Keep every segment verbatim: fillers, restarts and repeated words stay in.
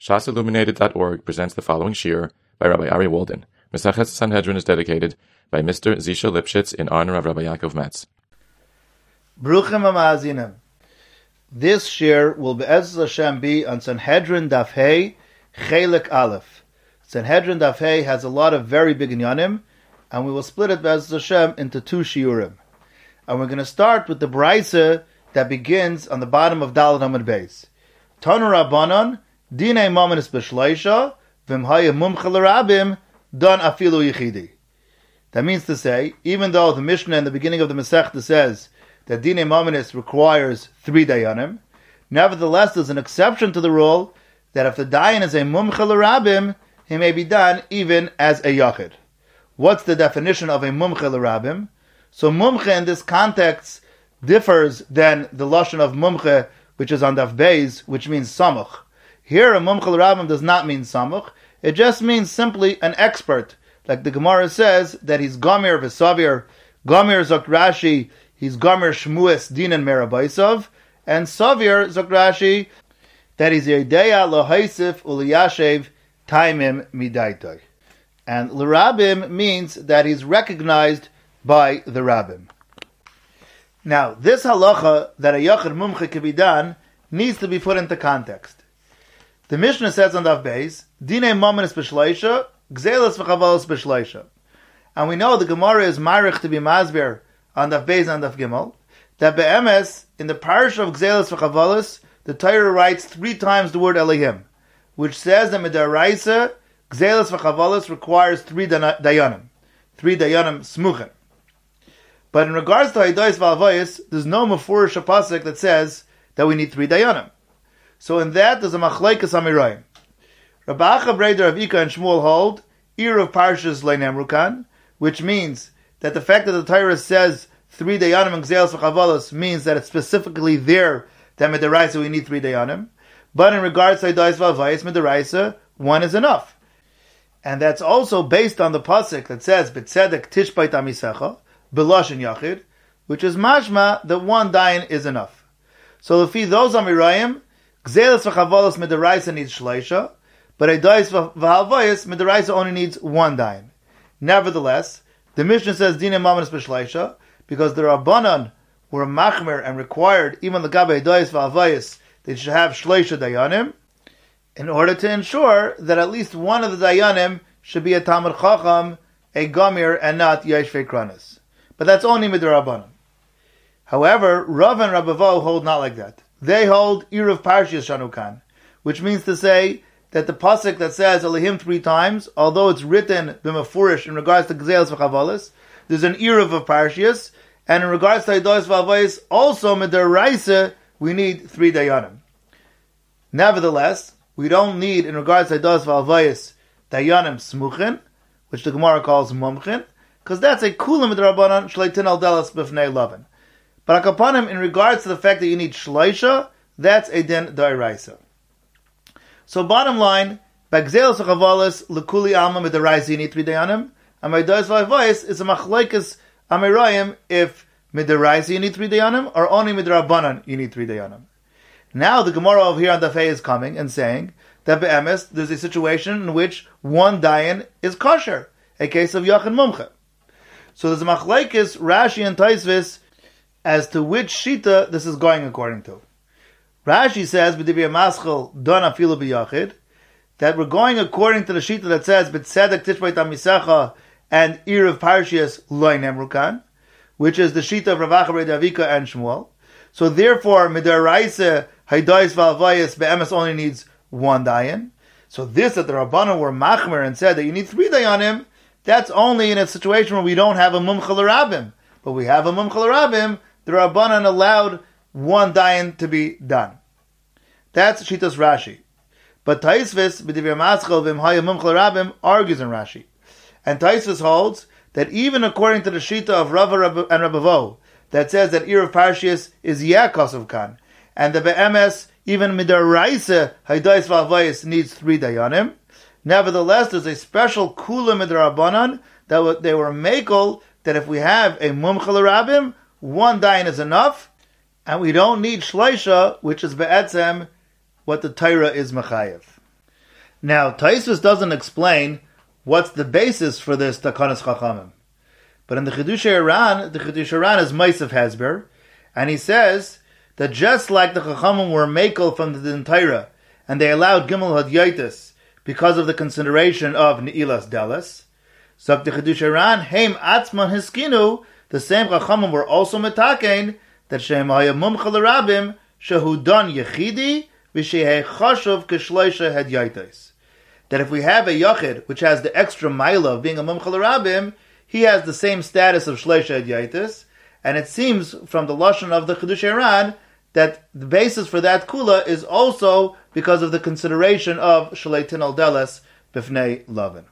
Shas Illuminated dot org presents the following shir by Rabbi Ari Walden. Mesechet Sanhedrin is dedicated by Mister Zisha Lipschitz in honor of Rabbi Yaakov Metz. Bruchim HaMa'azinim. This shir will Be'ezus Hashem be on Sanhedrin Daf Hey, Chelik Aleph. Sanhedrin Daf Hey has a lot of very big inyanim, and we will split it Be'ezus Hashem into two shiurim. And we're going to start with the Braisa that begins on the bottom of Daled Amud Beis. Tanu Rabbanon, Dinei Momenis B'Shleisha, V'mhaya Mumcha L'Rabim, Don Afilu Yichidi. That means to say, even though the Mishnah in the beginning of the Masechta says that Dinei Momenis requires three Dayanim, nevertheless there's an exception to the rule that if the Dayan is a Mumcha L'Rabim, he may be done even as a Yachid. What's the definition of a Mumcha L'Rabim? So Mumcha in this context differs than the Lashon of Mumcha, which is on Daf Beis, which means Samuch. Here, a Mumcha L'Rabim does not mean Samuch. It just means simply an expert. Like the Gemara says, that he's Gomer V'Savir, Gomer Zok Rashi, he's Gomer Shmues Dinan Merabaisov, and Savir Zok Rashi, that he's Yedeya L'Haisif U'Liyashev Taimim Midaitoi. And L'Rabim means that he's recognized by the Rabbim. Now, this halacha that a Yachid Mumcha can be done needs to be put into context. The Mishnah says on Daf Beis, Dinei Momenis B'Shleisha, Gzelas V'Chavalos B'Shleisha. And we know the Gemara is Marich to be Masber on Daf Beis and Daf Gimel, that Be'emes, in the parish of Gzelas V'Chavalos, the Torah writes three times the word Elohim, which says that Midaraisa, Gzelas V'Chavalos requires three Dayanim, three Dayanim Smuchen. But in regards to Haidois V'Alvayis, there's no Mefurish Pasuk that says that we need three Dayanim. So in that, there's a Machlekes Amirayim. Rabbi Acha Breder of Ika and Shmuel hold, ear of Parshas Leinemrukan, which means that the fact that the Torah says three Dayanim and Gzelas V'Chavalos means that it's specifically there that Midaraisa we need three Dayanim. But in regards to Haidois V'Alvayis, Midaraisa, one is enough. And that's also based on the Pasuk that says, B'tzedek Tishbait Amisecha, B'loshin Yachid, which is mashma that one dayan is enough. So if those Amirayim, Gzelas V'Chavalos Midaraisa needs Shleisha, but Haidois V'Halvayis Midaraisa only needs one dayan. Nevertheless, the Mishnah says Dinei Momenis B'Shleisha, because the Rabbanan were machmer and required, even the Gabe Haidois V'Halvayis, they should have Shleisha Dayanim, in order to ensure that at least one of the Dayanim should be a Talmid Chacham, a Gamir, and not Yeshvei Kranis. But that's only Midrabanan. However, Rav and Rabbevo hold not like that. They hold Eruv Parshiyas Shanukan, which means to say that the pasuk that says Elohim three times, although it's written b'mefurish in regards to Gzelas V'Chavalos, there's an Eruv of Parshiyas, and in regards to Haidois V'Alvayis, also Midaraisa, we need three Dayanim. Nevertheless, we don't need, in regards to Haidois V'Alvayis, Dayanim Smuchin, which the Gemara calls Mumchin, because that's a Kulam Midrabanan Shleitin al Delas B'fnei Lavan. But Akapanim, in regards to the fact that you need Shleisha, that's a Din Dairaisa. So bottom line, by Gzelas V'Chavalos, L'kuli Alma Midaraisa, you need three Dayanim, and by Haidois V'Alvayis, it's a Machlekes Amirayim, if Midaraisa you need three Dayanim, or only Midrabanan you need three Dayanim. Now the Gemara over here on Daf Hey is coming and saying that Be'emes, there's a situation in which one Dayan is kosher, a case of Yachid Mumcha. So there's a Machlekes, Rashi and Taisvis, as to which Shita this is going according to. Rashi says, B'divya Maschel, Don Afilu B'Yachid, that we're going according to the Shita that says, B'tzedek Tishbait Amisecha, and Eruv Parshiyas Loi Nemrukan, which is the Shita of Rav Acha Breder of Ika and Shmuel. So therefore, Midaraisa, Haidois V'Alvayis, Be'emes only needs one Dayan. So this that the Rabbanan were machmer and said that you need three Dayanim, that's only in a situation where we don't have a Mumcha L'Rabim. But we have a Mumcha L'Rabim, the Rabbanan allowed one Dayan to be done. That's Shitas Rashi. But Taisvis, B'divya Maschel V'mhaya Mumcha L'Rabim, argues in Rashi. And Taisvis holds that even according to the Shita of Rava and Rabbevo, that says that Eruv Parshiyas is Yakosov Khan, and the Be'emes, even Midaraisa, Haidois V'Alvayis needs three Dayanim. Nevertheless, there's a special Kula Midrabanan that they were makel that if we have a Mumcha L'Rabim, one Dayan is enough, and we don't need Shleisha, which is Be'etzem what the Torah is Mechayev. Now, Taisvus doesn't explain what's the basis for this Takanas Chachamim. But in the Chidush Iran, the Chidush Iran is Ma'asav Hezber, and he says that just like the Chachamim were makel from the Din Torah, and they allowed Gimel Hadyotis because of the consideration of Ne'ilas Delas, so the Chidush Iran, Heim Atzman Hiskinu, the same Chachamim were also metakein that Shehem Haya Mumcha L'Rabim, Shehu Don Yechidi, V'Shehei Chashuv K'Shloisha Hadyotis. That if we have a Yachid, which has the extra Maila of being a Mumcha L'Rabim, he has the same status of Shloisha Hadyotis, and it seems from the Lashon of the Chidush Iran that the basis for that Kula is also because of the consideration of Shaleitin al Deles B'fnei Lavin.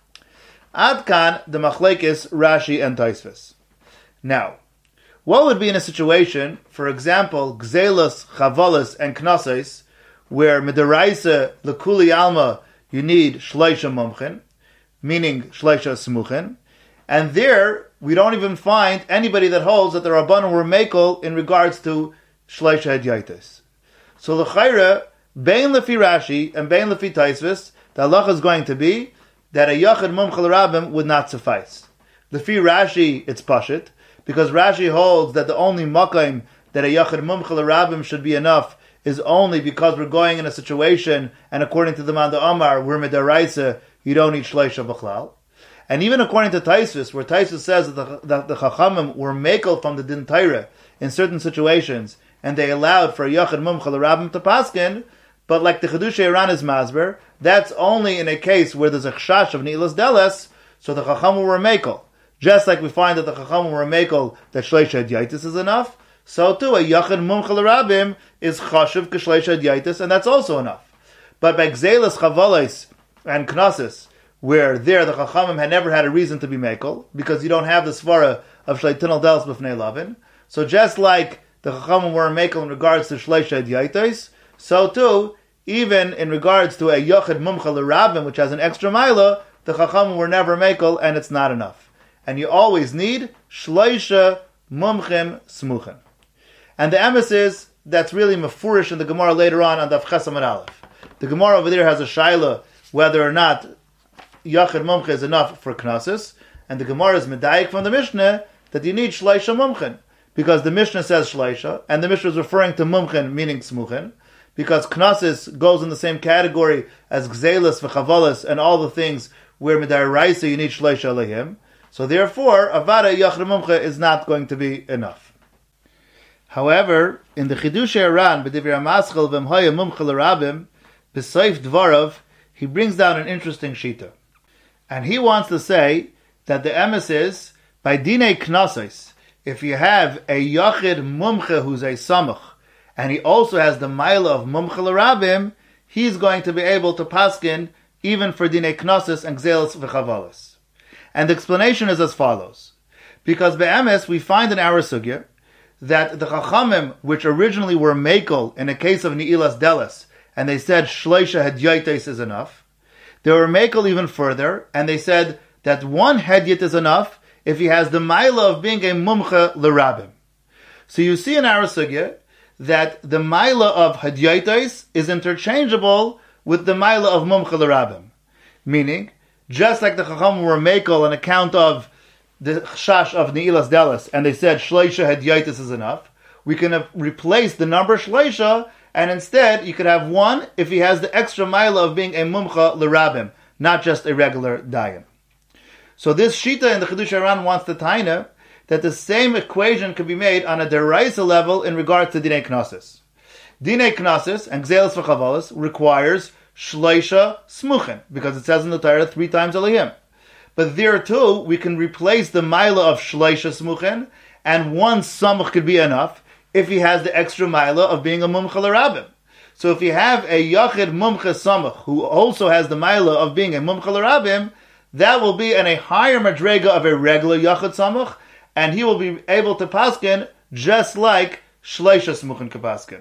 Adkan, the Machlekes, Rashi, and Taisvus. Now, what would be in a situation, for example, Gzelas, Chavalas, and Knases, where Midaraisa, Lekuli Alma, you need Shleisha Mumchen, meaning Shleisha Smuchen, and there we don't even find anybody that holds that the Rabbanan were Mekel in regards to Shleisha Hadyotis. So L'chaira, Bein Lefi Rashi and Bein Lefi Taisvus, the halacha is going to be that a Yachid Mumcha L'Rabim would not suffice. Lefi Rashi, it's Pashit, because Rashi holds that the only Makayim that a Yachid Mumcha L'Rabim should be enough is only because we're going in a situation, and according to the Manda Amar, we're Midaraisa, you don't need Shleisha B'chlal. And even according to Taisvus, where Taisvus says that the, that the Chachamim were Mekel from the Din Torah in certain situations, and they allowed for a Yachid Mumcha L'Rabim to paskin, but like the Chidush Iran is Masber, that's only in a case where there's a Chshash of Ne'ilas Deles, so the Chachamim were Mekel. Just like we find that the Chachamim were Mekel, that Shleisha Hadyotis is enough, so too a Yachid Mumcha L'Rabim is Chashiv K'Shleisha Hadyotis, and that's also enough. But by Gzelas, Chavalos, and Knasis, where there the Chachamim had never had a reason to be Mekel, because you don't have the Svara of Shleitin al Deles B'fnei Lavin, so just like the Chachamim were Mekel in regards to Shleisha Hadyotis, so too, even in regards to a Yachid Mumcha L'Rabim, which has an extra Maila, the Chachamim were never Mekel, and it's not enough. And you always need Shleisha Mumchim Smuchen. And the emes is, that's really mafurish in the Gemara later on on Daf Ches Amud Aleph. The Gemara over there has a shaila whether or not Yachid Mumcha is enough for Knasis, and the Gemara is medayik from the Mishnah that you need Shleisha Mumchen, because the Mishnah says Shleisha, and the Mishnah is referring to Mumchen, meaning Smuchen, because Knasis goes in the same category as Gzelas, V'chavalas, and all the things where Midaraisa you need Shleisha Alehim. So therefore, Avada Yachid Mumcha is not going to be enough. However, in the Chidush Iran, B'divrei HaMaschil V'mhoya Mumcha L'Rabim, B'Seif Dvarav, he brings down an interesting shita. And he wants to say that the emes is, by Dinei Knasos, if you have a Yachid Mumcha who's a Samach, and he also has the Maila of Mumcha L'Rabim, he's going to be able to paskin even for Dinei Knasos and Gzelas V'chavalas. And the explanation is as follows. Because be'emes, we find in our sugya that the Chachamim, which originally were Mekel in a case of Ne'ilas Deles, and they said Shleisha Hadyotis is enough, they were Mekel even further, and they said that one Hedyot is enough if he has the Maila of being a Mumcha L'Rabim. So you see in our sugya that the Maila of Hadyotis is interchangeable with the Maila of Mumcha L'Rabim. Meaning, just like the Chachamim were Mekel on account of the Chash of Ne'ilas Deles, and they said Shleisha Hadyotis is enough, we can have replaced the number Shleisha, and instead you could have one if he has the extra Maila of being a Mumcha L'Rabim, not just a regular Dayan. So this Shita in the Chidush Iran wants to taina that the same equation could be made on a deraisa level in regard to Dinei Knasis. Dinei Knasis and Gzelas V'chavalas requires Shleisha Smuchen, because it says in the Torah three times Elohim. But there too, we can replace the Maila of Shleisha Smuchen, and one Samach could be enough if he has the extra Maila of being a Mumcha L'Rabim. So if you have a Yachid Mumcha Samach, who also has the Maila of being a Mumcha L'Rabim, that will be in a higher madrega of a regular Yachid Samach, and he will be able to paskin just like Shleisha Smuchen can paskin.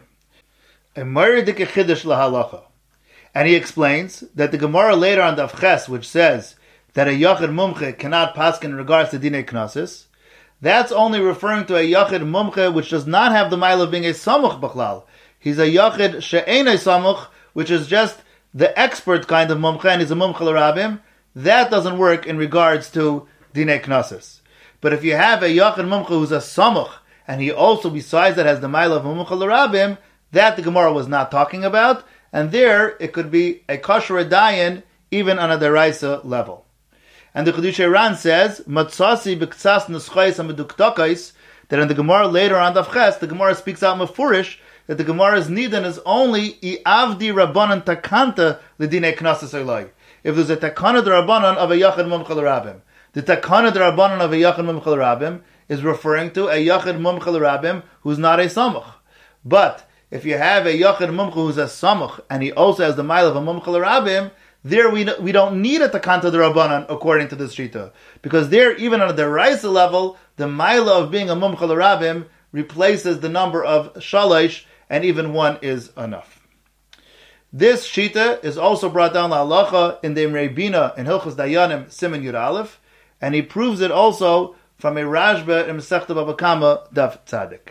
A Moridik Chidush L'Halacha. And he explains that the Gemara later on Daf Ches, which says that a Yachid Mumche cannot paskin in regards to Dinei Knasis, that's only referring to a Yachid Mumche which does not have the mile of being a Samach B'chlal. He's a Yachid She'enei Samach, which is just the expert kind of mumcha, and he's a mumcha l'rabim, that doesn't work in regards to dinei knossos. But if you have a yachid mumcha who's a samuch, and he also, besides that, has the mila of a mumcha l'rabim, that the Gemara was not talking about, and there it could be a kosher dayan even on a deraisa level. And the Chiddushei Ran says, Matzasi b'ktsas nuschais ameduktakais, that in the Gemara later on Daf Ches, the Gemara speaks out mefurish that the Gemara's nidan is only i'avdi rabbanan takanta l'dinei knossos eloi. If there's a takana d'rabbanan of a yachid mumcha l'rabim, the takana d'rabbanan of a yachid mumcha l'rabim is referring to a yachid mumcha l'rabim who's not a samuch. But if you have a yachid mumcha who's a samuch and he also has the mile of a mumcha l'rabim, there we we don't need a takanta d'rabbanan according to this shita, because there, even on the deraisa level, the mila of being a mumcha l'rabim replaces the number of shalosh, and even one is enough. This shita is also brought down la halacha in the Imrei Bina in Hilchos Dayanim Siman Yud Aleph, and he proves it also from a Rashba in Masechta Bava Kama Daf Tzadik.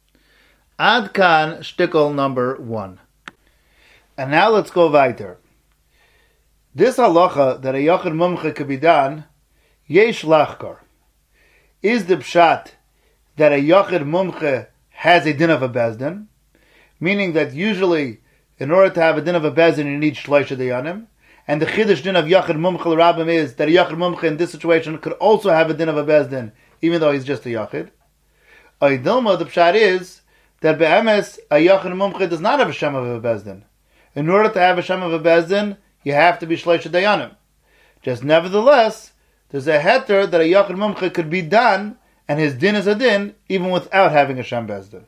Ad kan shtickle number one. And now let's go weiter. This halacha that a yachid mumcha could be done, yesh lachkar. Is the pshat that a yachid mumcha has a din of a bezdin, meaning that usually in order to have a din of a bezdin you need shloisha dayanim, and the chiddush din of yachid mumcha l'rabim is that a yachid mumcha in this situation could also have a din of a bezdin, even though he's just a yachid. Oidilma, the pshat is that be'emes a yachid mumcha does not have a shem of a bezdin. In order to have a shem of a bezdin, you have to be shloisha dayanim. Just nevertheless, there's a heter that a yachid mumcha could be done, and his din is a din, even without having a shem bezdin.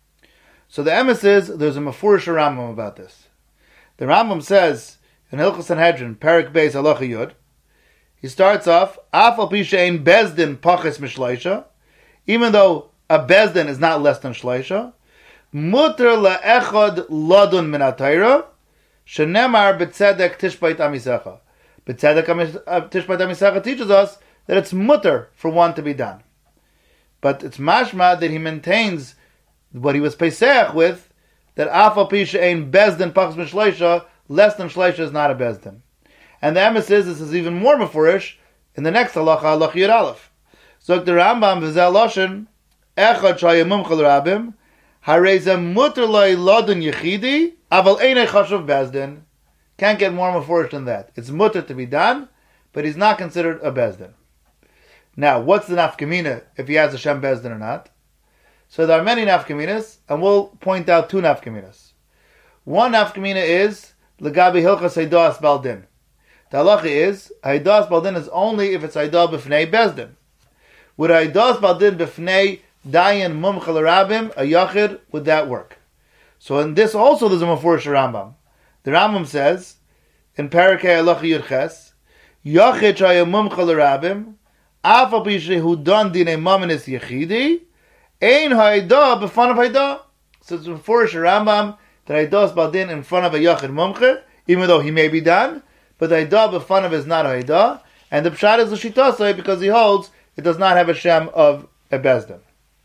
So the emes is, there's a mefurish Rambam about this. The Rambam says, in Hilchos Sanhedrin, Perek Beis Halacha Yud, he starts off, Af al pi she'ein bezdin pachis mishloisha, even though a bezdin is not less than shloisha, muter le'echad ladun min ha'Torah, shenemar b'tzedek tishbait amisecha. B'tzedek tishbait amisecha teaches us that it's mutter for one to be done. But it's mashma that he maintains what he was peseach with, that af al pi she'ein bezdin pachis mishloisha, less than shleisha is not a bezdin. And the emes is, this is even more mefurish in the next halacha, halacha Yud Aleph. So the Rambam v'zeh loshen echad shaya mumcha l'rabim harei ze muter loy lodun yechidi aval einay chashuv bezdin. Can't get more mefurish than that. It's muter to be done, but he's not considered a bezdin. Now, what's the nafkamina if he has a shem bezdin or not? So there are many nafkaminas, and we'll point out two nafkaminas. One nafkamina is L'gabi hilchas haidas baldin. The halacha is haidas baldin is only if it's haidah b'fnei bezdin. Would haidas baldin b'fnei dayan mumcha l'rabim a yachid, would that work? So in this also there's a mefurish Rambam. The Rambam says in Parakei halacha Yud Ches, yachid shaya mumcha l'rabim af al pi shehu dan dinei maminis yechidi ein haidah b'fan of haidah. So it's a mefurish Rambam that haidah baldin in front of a yachid mumcha, even though he may be done, but the haidah b'fanav of is not a haidah, and the pshat is the shitasai because he holds it does not have a shem of a bezdin.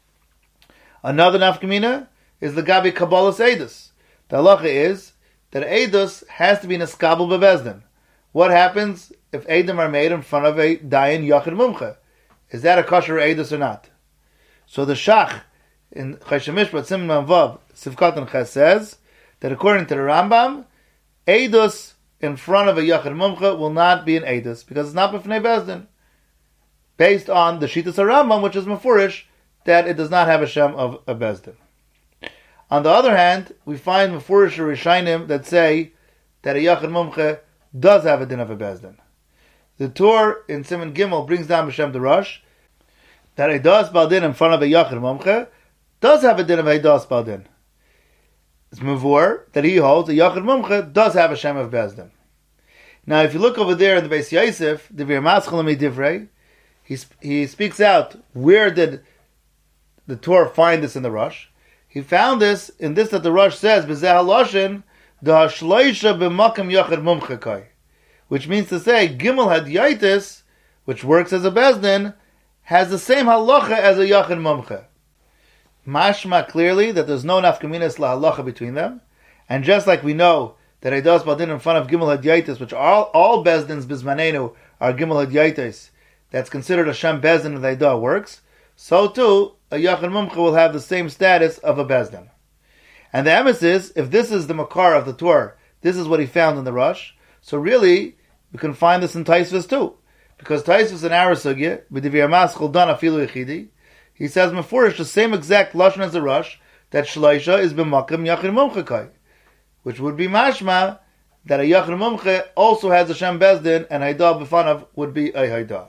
Another nafkamina is the gabi kabbalas edus. The halacha is that edus has to be neskabel bebezdin. What happens if edim are made in front of a dayan yachid mumcha? Is that a kosher edus or not? So the shach in Choshen Mishpat Siman Vav Sivkat Ches says that according to the Rambam, edus in front of a yachid mumcha will not be an edus because it's not b'fnei bezdin, based on the Shitas Rambam, which is mefurish that it does not have a shem of a bezdin. On the other hand, we find mefurish Rishainim that say that a yachid mumcha does have a din of a bezdin. The Torah in Siman Gimel brings down b'shem Darash that a das baldin in front of a yachid mumcha does have a din of a das baldin. It's mavur that he holds a yachid mumcha does have a shem of bezdin. Now, if you look over there in the Beis Yosef, the Vir Maschal Divrei, he he speaks out where did the Torah find this in the Rush. He found this in this that the Rush says b'zeh haloshin the hashloisha b'makam yachid mumcha kai, which means to say gimel hadiyaitis, which works as a bezdin, has the same halacha as a yachid mumcha. Mashma clearly that there's no nafkaminas la halacha between them, and just like we know that Eidos Baldin in front of Gimel Hadyaitis, which all all Bezdins Bismanenu are Gimel Hadyaitis, that's considered a Shem Bezdin and Eidah works, so too a Yachid Mumcha will have the same status of a Bezdin. And the emes is, if this is the Makar of the Torah, this is what he found in the Rush, so really, we can find this in Taisvis too. Because Taisvis in our Sugya, B'diviyamas Chuldan Afilu Yechidi, he says Mefurish the same exact Lashon as the Rush, that Shloisha is B'makam Yachid Mumcha Kai, which would be mashma that a Yachid Mumcha also has a Shem Bezdin, and Haidah B'fanav would be a Haidah.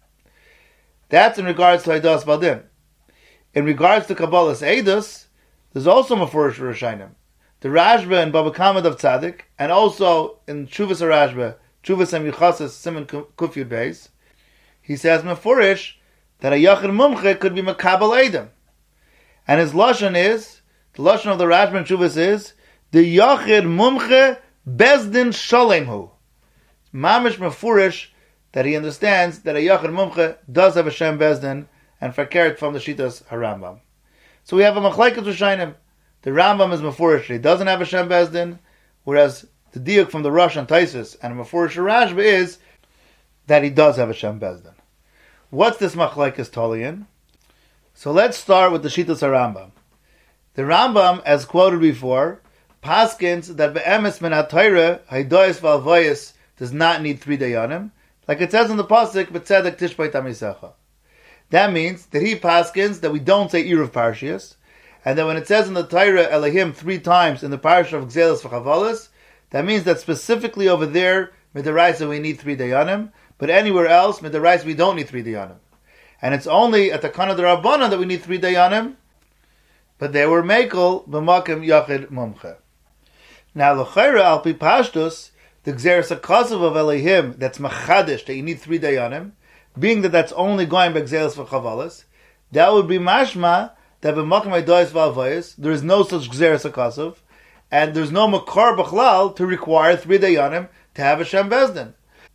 That's in regards to Haidah Baldin. In regards to Kabbalah's Eidos, there's also Mefurish Rishayim. The Rashba and Baba Kamad of Tzaddik, and also in Chuvas Rashba, Chuvas and Yuchasis Simon Kufyud Beis, he says Mefurish that a Yachid Mumcha could be Makabal Eidim. And his Lashon is, the Lashon of the Rashba and Chuvas is, the Yachid Mumcha Bezdin Shalemhu. Mamish Mefurish that he understands that a Yachid Mumcha does have a Shem Bezdin, and fakert from the Shitas HaRambam. So we have a Machlaikas Rishayim. The Rambam is Mefurish, he doesn't have a Shem Bezdin, whereas the Diuk from the Rosh and Taisus and Mefurish Rashba is that he does have a Shem Bezdin. What's this Machlaikas Tolian? So let's start with the Shitas HaRambam. The Rambam, as quoted before, paskins that be'emes min ha'Torah haidois v'alvoyis does not need three dayanim, like it says in the pasuk b'tzedek tishbei tamisecha. That means that he paskins that we don't say Eruv Parshias, and that when it says in the Torah Elohim three times in the Parsha of Gzelis v'Chavalas, that means that specifically over there midaraisa we need three dayanim, but anywhere else midaraisa we don't need three dayanim. And it's only at the Kana D'Rabbanan that we need three dayanim, but they were mekel b'makim yachid mumcha. Now l'chayra al pi pashtus, the Gzeres HaKasav of Elohim that's machadish that you need three dayanim, being that that's only going by Gzelis v'Chavalas, that would be mashma that b'makim haidois v'alvayis there is no such Gzeres HaKasav, and there's no makar b'chlal to require three dayanim to have a Shem Bezdin.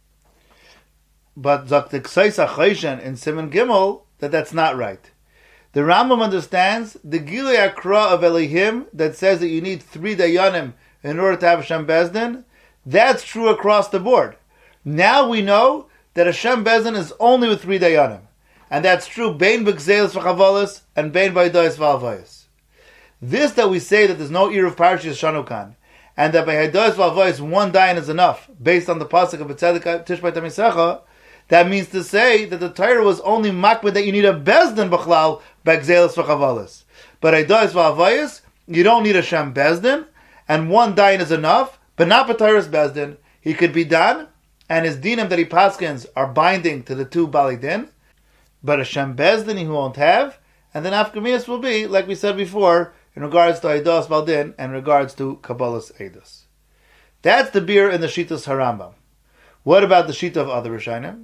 But Zaktik Seisa Chayshen in Simon Gimel that that's not right. The Rambam understands the Gilui Akra of Elohim that says that you need three dayanim in order to have a Shem Bezdin. That's true across the board. Now we know that a Shem Bezdin is only with three dayanim, and that's true bein b'gzelis v'chavalas and bein b'haidois v'alvayis. This that we say that there's no Eruv Parshas Shanukan, and that by haidois v'alvayis one dayan is enough, based on the pasuk of B'tzedek Tishbei Tamisecha, that means to say that the Torah was only makbid that you need a Bezdin b'chlal by gzelis v'chavalas. But haidois v'alvayis, you don't need a Shem Bezdin, and one dayan is enough, but not b'Torah's Bezdin. He could be done, and his dinim that he paskins are binding to the two Bali Din, but a Shem Bezdin he won't have, and then Afkamias will be, like we said before, in regards to Eidos Baldin and in regards to Kabbalah's Eidos. That's the beer in the Shitas HaRambam. What about the Shita of other Rishonim?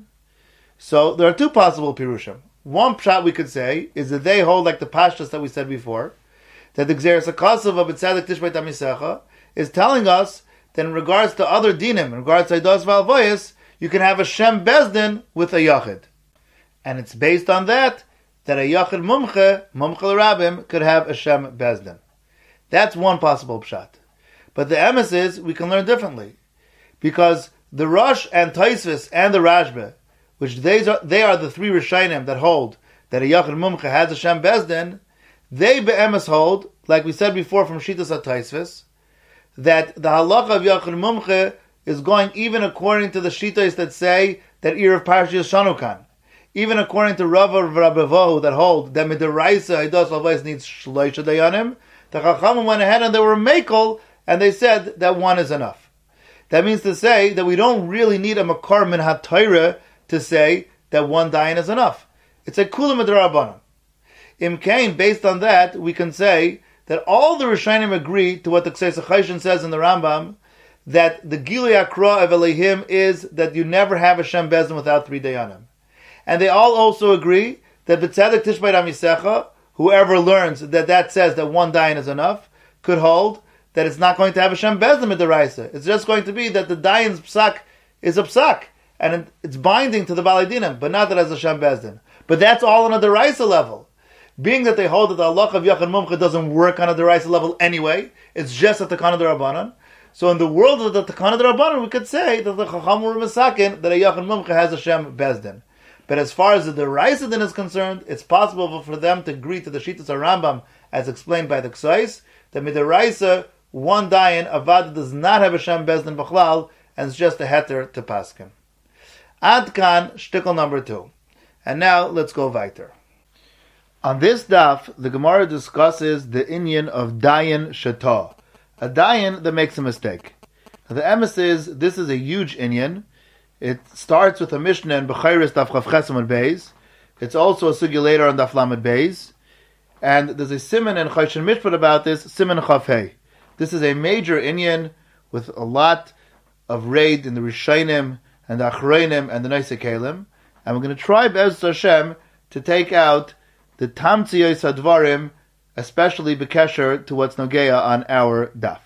So there are two possible Pirushim. One pshat we could say is that they hold like the Pashtas that we said before, that the Gzeres HaKasav of B'tzedek Tishbei Tamisecha is telling us that in regards to other dinim, in regards to Eidos v'alvayis, you can have a Shem Bezdin with a Yachid. And it's based on that, that a Yachid Mumche, Mumche l'Rabim, could have a Shem Bezdin. That's one possible pshat. But the emes is, we can learn differently. Because the Rosh and Taisvis and the Rashba, which they are, they are the three Rishayim that hold that a Yachid Mumche has a Shem Bezdin, they be'emes hold, like we said before from Shitas HaTaisvis, that the halacha of Yachid Mumche is going even according to the Shitas that say that Eruv Parshas Shanukan. Even according to Rav of Rabbevahu that hold that Midaraisa Eidos V'alvayis needs Shloisha Dayanim, the Chachamim went ahead and they were mekel, and they said that one is enough. That means to say that we don't really need a Makar Min HaTorah to say that one dayan is enough. It's a Kula Midrabanan. Im Kain, based on that, we can say that all the Rishonim agree to what the Ksei Chayshin says in the Rambam, that the Gilui Akra of Elohim is that you never have a Shem Bezdin without three dayanim. And they all also agree that B'tzedek Tishbei Tamisecha, whoever learns that that says that one dayan is enough, could hold that it's not going to have a Shem Bezdin Midaraisa. It's just going to be that the dayan's psak is a psak, and it's binding to the Balei Dinim, but not that as a Shem Bezdin. But that's all on a Deraisa level. Being that they hold that the halacha of Yachid Mumcha doesn't work on a Deraisa level anyway, it's just at the Kana D'Rabbanan. So in the world of the Takana D'Rabbanan, we could say that the Chacham were Masakin, that a Yachid Mumcha has a Shem Bezdin. But as far as the Deraisa Din is concerned, it's possible for them to agree to the Shitas Rambam, as explained by the Ksais, that Midaraisa, one Dayan, Avad does not have a Shem Bezdin B'chlal, and it's just a Heter to Paskin. Adkan, shtickle number two. And now let's go weiter. On this daf, the Gemara discusses the inyan of Dayan Shatah, a Dayan that makes a mistake. Now, the emes is, this is a huge inyan. It starts with a Mishnah in Bechayris Daf Chav Chesamad Beis. It's also a sugya later on Daf Lamed Beis. And there's a siman in Choshen Mishpat about this, siman Chav Hei. This is a major inyan with a lot of raid in the Rishonim and the Achronim and the Neisei Kelim. And we're going to try, Be'ez Hashem, to take out the Tamtziyos Hadvarim, especially B'kesher to what's Nogeya on our daf.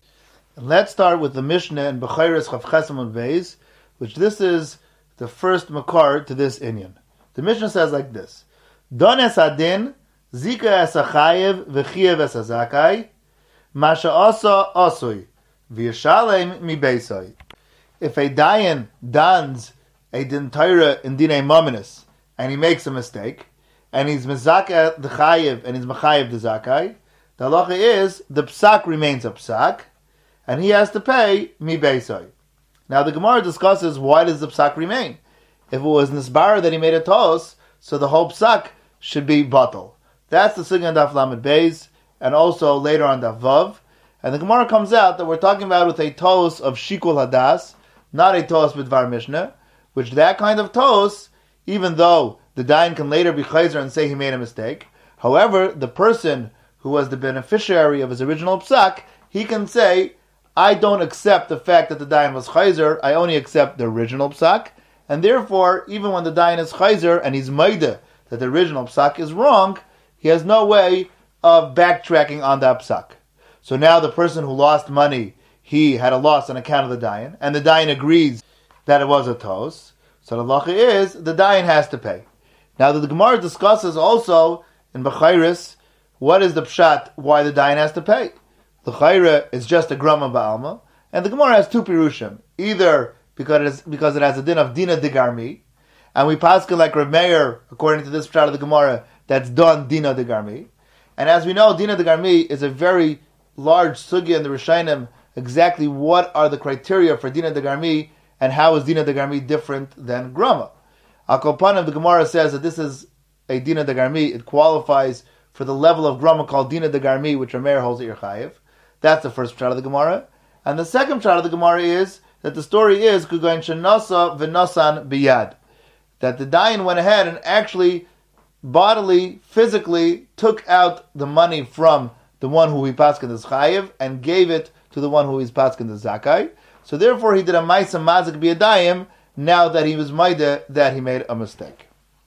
And let's start with the Mishnah in Bechayris Chav Chesamad Beis, which this is the first makar to this inyan. The Mishnah says like this: Don es adin, zika es achayev, v'chiyev es azakai, masha asa asui, v'yashalem mi beisai. If a dayan dons a din Torah in dinei mominus, and he makes a mistake, and he's mezaka the chayev, and he's mechayev the zakai, the halacha is, the psak remains a psak, and he has to pay mi beisai. Now the Gemara discusses, why does the psak remain? If it was nisbar that he made a tos, so the whole psak should be batal. That's the sugya on Daf Lamed Beis, and also later on Daf Vav. And the Gemara comes out that we're talking about with a tos of shikul hadas, not a tos with var mishnah, which that kind of tos, even though the dayan can later be chayzer and say he made a mistake, however, the person who was the beneficiary of his original psak, he can say, I don't accept the fact that the dayan was chayzer, I only accept the original psak, and therefore, even when the dayan is chayzer and he's maida that the original psak is wrong, he has no way of backtracking on that psak. So now the person who lost money, he had a loss on account of the dayan, and the dayan agrees that it was a tos, so the halacha is, the dayan has to pay. Now the Gemara discusses also, in Bechayris, what is the pshat, why the dayan has to pay. The chayra is just a grama ba'alma, and the Gemara has two pirushim. Either because it, is, because it has a din of dina digarmi, and we paskin like Reb Meir, according to this pshat of the Gemara, that's done dina digarmi. And as we know, dina digarmi is a very large sugya in the Rishonim, exactly what are the criteria for dina digarmi, and how is dina digarmi different than grama. Al kol panim, the Gemara says that this is a dina digarmi, it qualifies for the level of grama called dina digarmi, which Reb Meir holds at Yerchayev. That's the first pshat of the Gemara. And the second pshat of the Gemara is that the story is Kugoin Shenasa V'Nasan Biyad. That the dayan went ahead and actually bodily, physically took out the money from the one who he paskin is chayiv and gave it to the one who is paskin is zakai. So therefore he did a ma'isa mazik biyadayim now that he was maida that he made a mistake.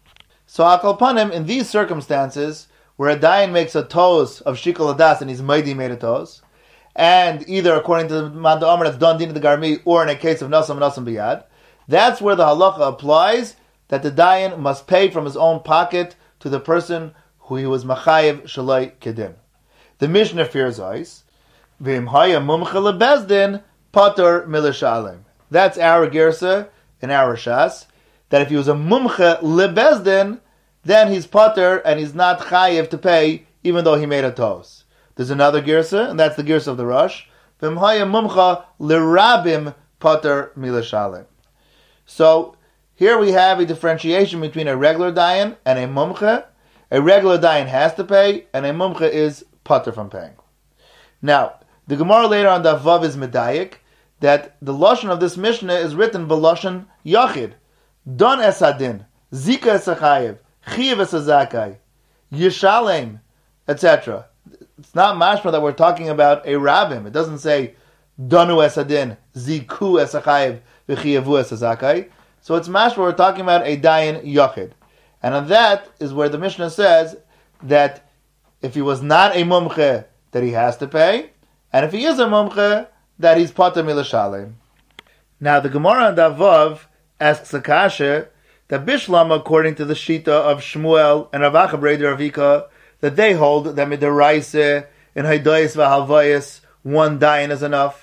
So akal panim, in these circumstances where a dayan makes a tos of shikol hadas and he's maida made a tos, and either according to the Manda Amr that's done din of the garmi, or in a case of nasam nasam biyad, that's where the halacha applies that the dayan must pay from his own pocket to the person who he was machayev shalai kedin. The Mishnah fears ice, v'im haya mumcha lebezdin pater milishalim. That's our gersa in our shas, that if he was a mumcha lebezdin, then he's pater and he's not chayev to pay, even though he made a tos. There's another girsa, and that's the girsa of the Rosh. V'mhaya mumcha l'rabim pater milashalim. So here we have a differentiation between a regular dayan and a mumcha. A regular dayan has to pay, and a mumcha is pater from paying. Now, the Gemara later on the Vav is medayik that the lashon of this Mishnah is written b'lashon yachid. Don esadin, zika esachayev, chiyev esazakai, yishalem, et cetera. It's not mashma that we're talking about a rabbim. It doesn't say danu esadin, ziku esachayev, v'chiyevu esazakai. So it's mashma we're talking about a dayan yachid. And on that is where the Mishnah says that if he was not a mumche, that he has to pay, and if he is a mumche, that he's pater milashalim. Now the Gemara on Davav asks a kasha that Bishlam, according to the Shita of Shmuel and Rav Acha Breder Ravika, that they hold that midaraisa in Haidayis v'Halvayis one dayan is enough,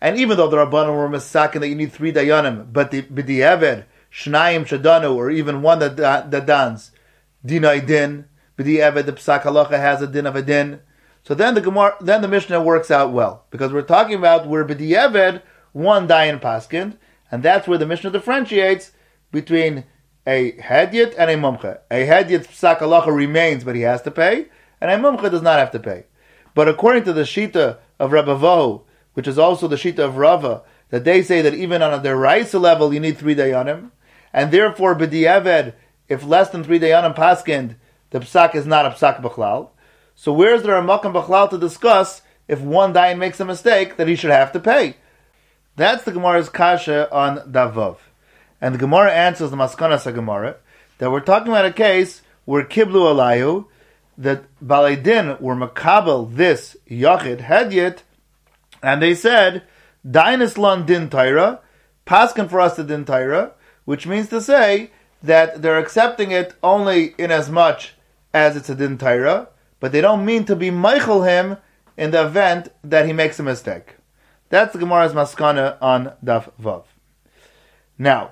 And even though the Rabbanim were misakin that you need three dayanim, but the b'di'eved, shnayim shadanu, or even one that, that dans, dinai din, b'di'eved, the psak halacha has a din of a din. So then the Gemara, then the Mishnah works out well, because we're talking about where b'di'eved, one dayan paskind, and that's where the Mishnah differentiates between a hedyet and a mumche. A hedyet psak halacha remains, but he has to pay, and a mumche does not have to pay. But according to the shita of Rabbi Vohu, which is also the shita of Rava, that they say that even on a deraisa level you need three dayanim, and therefore b'di'eved, if less than three dayanim paskind, the psak is not a psak b'chlal. So where's there a makam b'chlal to discuss if one dayan makes a mistake that he should have to pay? That's the Gemara's kasha on Davav. And the Gemara answers the Maskanas Gemara that we're talking about a case where kiblu alayu, that Balei Din were makabel this yachid hedyet, and they said, Dainis lan din taira, paskin for us the din taira, which means to say that they're accepting it only in as much as it's a din taira, but they don't mean to be meichel him in the event that he makes a mistake. That's the Gemara's maskana on Daf Vav. Now,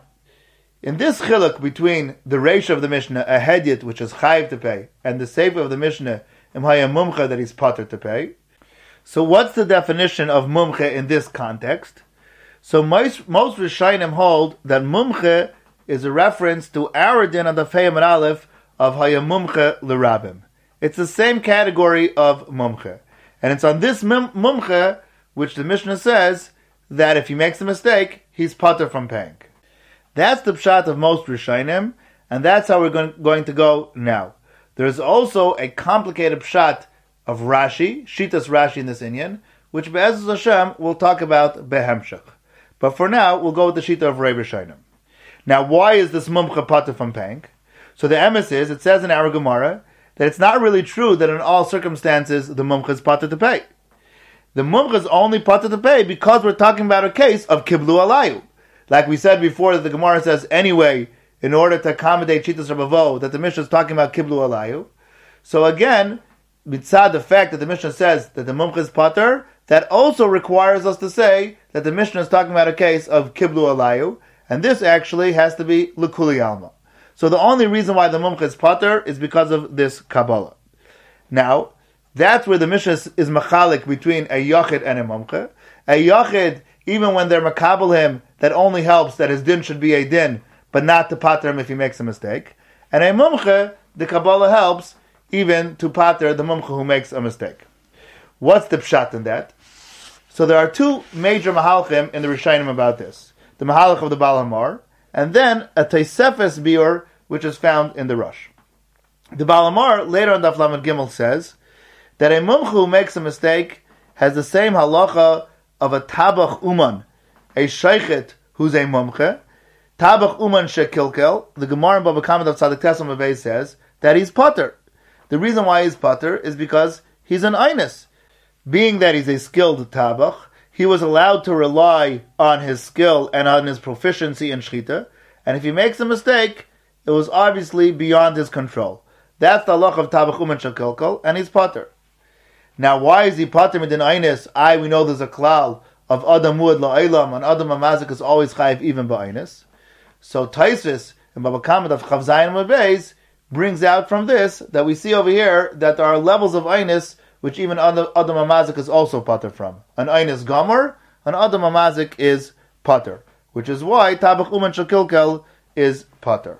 in this chiluk between the Reisha of the Mishnah, a hedyet which is chayiv to pay, and the Sefer of the Mishnah, imhaya mumcha, that he's pater to pay. So what's the definition of mumche in this context? So most, most Rishayim hold that mumche is a reference to our din on the Feyam and Aleph of haya mumche l'rabim. It's the same category of mumche. And it's on this mum, mumche which the Mishnah says that if he makes a mistake, he's pater from paying. That's the pshat of most Rishayim, and that's how we're going, going to go now. There's also a complicated pshat of Rashi, Shitas Rashi in this inyan, which Be'ezus Hashem we'll talk about Behemshach. But for now, we'll go with the Shita of Rei Rishayim. Now, why is this mumcha pater from paying? So the emes is, it says in our Gemara, that it's not really true that in all circumstances the mumcha is pater to pay. The mumcha is only pater to pay because we're talking about a case of kiblu alayu. Like we said before, that the Gemara says, anyway, in order to accommodate Shitas Rabbi Vohu, that the Mishnah is talking about kiblu alayu. So again, mitzad the fact that the Mishnah says that the mumcha is pater, that also requires us to say that the Mishnah is talking about a case of kiblu alayu, and this actually has to be l'kuli alma. So the only reason why the mumcha is pater is because of this Kabbalah. Now, that's where the Mishnah is, is machalik between a yachid and a mumcha. A yachid, even when they're makabel him, that only helps that his din should be a din, but not to pater him if he makes a mistake. And a mumcha, the Kabbalah helps even to pater the mumcha who makes a mistake. What's the pshat in that? So there are two major mahalchim in the Rishayim about this. The mahalch of the Baal Hamar, and then a Tosefes biur, which is found in the Rosh. The Baal Hamar, later on Daf Lamed Gimel, says that a mumcha who makes a mistake has the same halacha of a tabach uman, a sheichet who's a mumcha. Tabach uman shekilkel, the Gemara in Baba Kama of Tzadik Tesam Avei says that he's pater. The reason why he's pater is because he's an einus. Being that he's a skilled tabach, he was allowed to rely on his skill and on his proficiency in shchita, and if he makes a mistake, it was obviously beyond his control. That's the halach of tabach uman shekilkel, and he's pater. Now, why is he pater midin einus? I, we know there's a klal of adam muad la'olam, and adam amazik is always chayiv even ba'einus. So Taisvis in Baba Kama of Chav Zayin Mabeis brings out from this that we see over here that there are levels of einus which even Adam Amazik is also pater from. An einus gomer, an Adam Amazik is pater, which is why Tabach Uman Shekilkel is pater.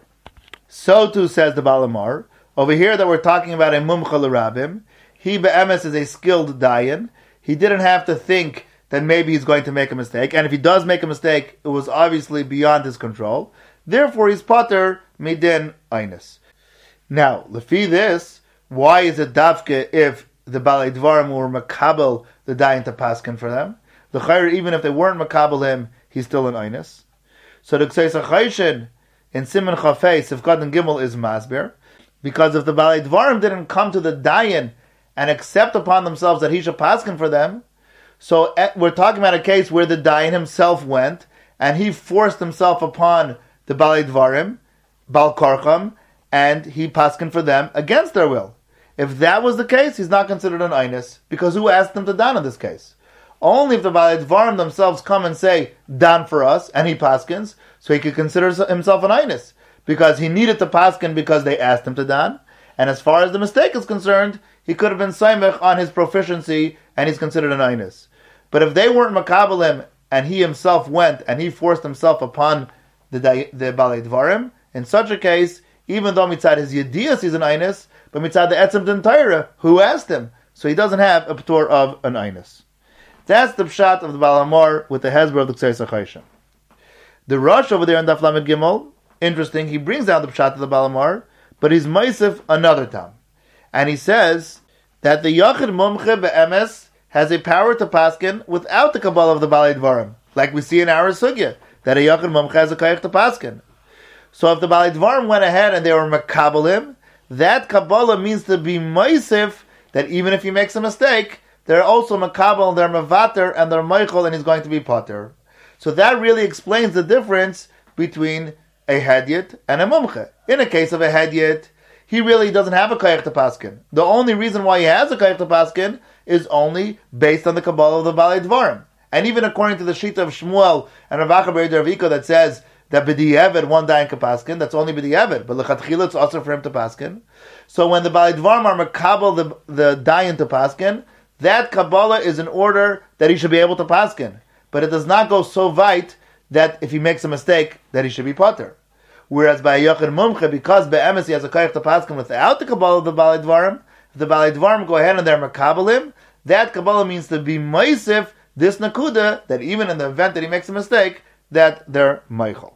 So too says the Baal Hamar. Over here that we're talking about a mumcha l'rabim, he be'emes is a skilled dayan. He didn't have to think that maybe he's going to make a mistake, and if he does make a mistake, it was obviously beyond his control. Therefore, he's pater midin einus. Now, lefi this, why is it dafke if the Balei Dvarim were makabel the dayan to paskin for them? The chayr, even if they weren't makabel him, he's still an einus. So the Kseis HaChayshin in Siman Chafei Sifkat and Gimel is masber, because if the Balei Dvarim didn't come to the dayan and accept upon themselves that he should paskin for them, so we're talking about a case where the dayan himself went and he forced himself upon the Balei Dvarim, Bal Karcham, and he paskin for them against their will. If that was the case, he's not considered an einus, because who asked him to dan in this case? Only if the Balei Dvarim themselves come and say, Dan for us, and he paskins, so he could consider himself an Einus, because he needed to paskin because they asked him to Dan, and as far as the mistake is concerned, he could have been Saimech on his proficiency, and he's considered an Einus. But if they weren't Makabalim, and he himself went, and he forced himself upon the, the Balei Dvarim, in such a case, even though mitzad his Yediyas he's an Einus, but mitzad the Etzem Den Torah, who asked him, so he doesn't have a P'tor of an Einus. That's the pshat of the Baal HaMaor with the Hezbollah of the Ksei Sachayshem. The Rosh over there in Daf Lamed Gimel, interesting, he brings down the pshat of the Baal HaMaor, but he's Meisif another time. And he says that the Yachid Mumche Be'emes has a power to paskin without the Kabbalah of the Balei Dvarim, like we see in our Sugya, that a Yachid Mumche has a Kayach to paskin. So if the Balei Dvarim went ahead and they were Makabalim, that Kabbalah means to be Meisif, that even if he makes a mistake, they're also Makabal, they're Mavater, and they're Meichel, and he's going to be Potter. So that really explains the difference between a Hedyet and a Mumche. In a case of a Hedyet, he really doesn't have a Kayach to Paskin. The only reason why he has a Kayach to Paskin is only based on the Kabbalah of the Balei Dvarim. And even according to the Shita of Shmuel and Rav Acha ber Raviko that says that B'di'evet one dayan can paskin, that's only B'di'evet, but L'chatchila it's also for him to paskin. So when the Balei Dvarim are Makabal the, the dayan to paskin, that Kabbalah is in order that he should be able to paskin. But it does not go so weit that if he makes a mistake, that he should be potter. Whereas by a Yachid Mumche, because Be'emes he has a Kayach to paskin without the Kabbalah of the Balei Dvarim, if the Balei Dvarim go ahead and they're Makabalim, that Kabbalah means to be Meisif, this Nakuda, that even in the event that he makes a mistake, that they're Meichel.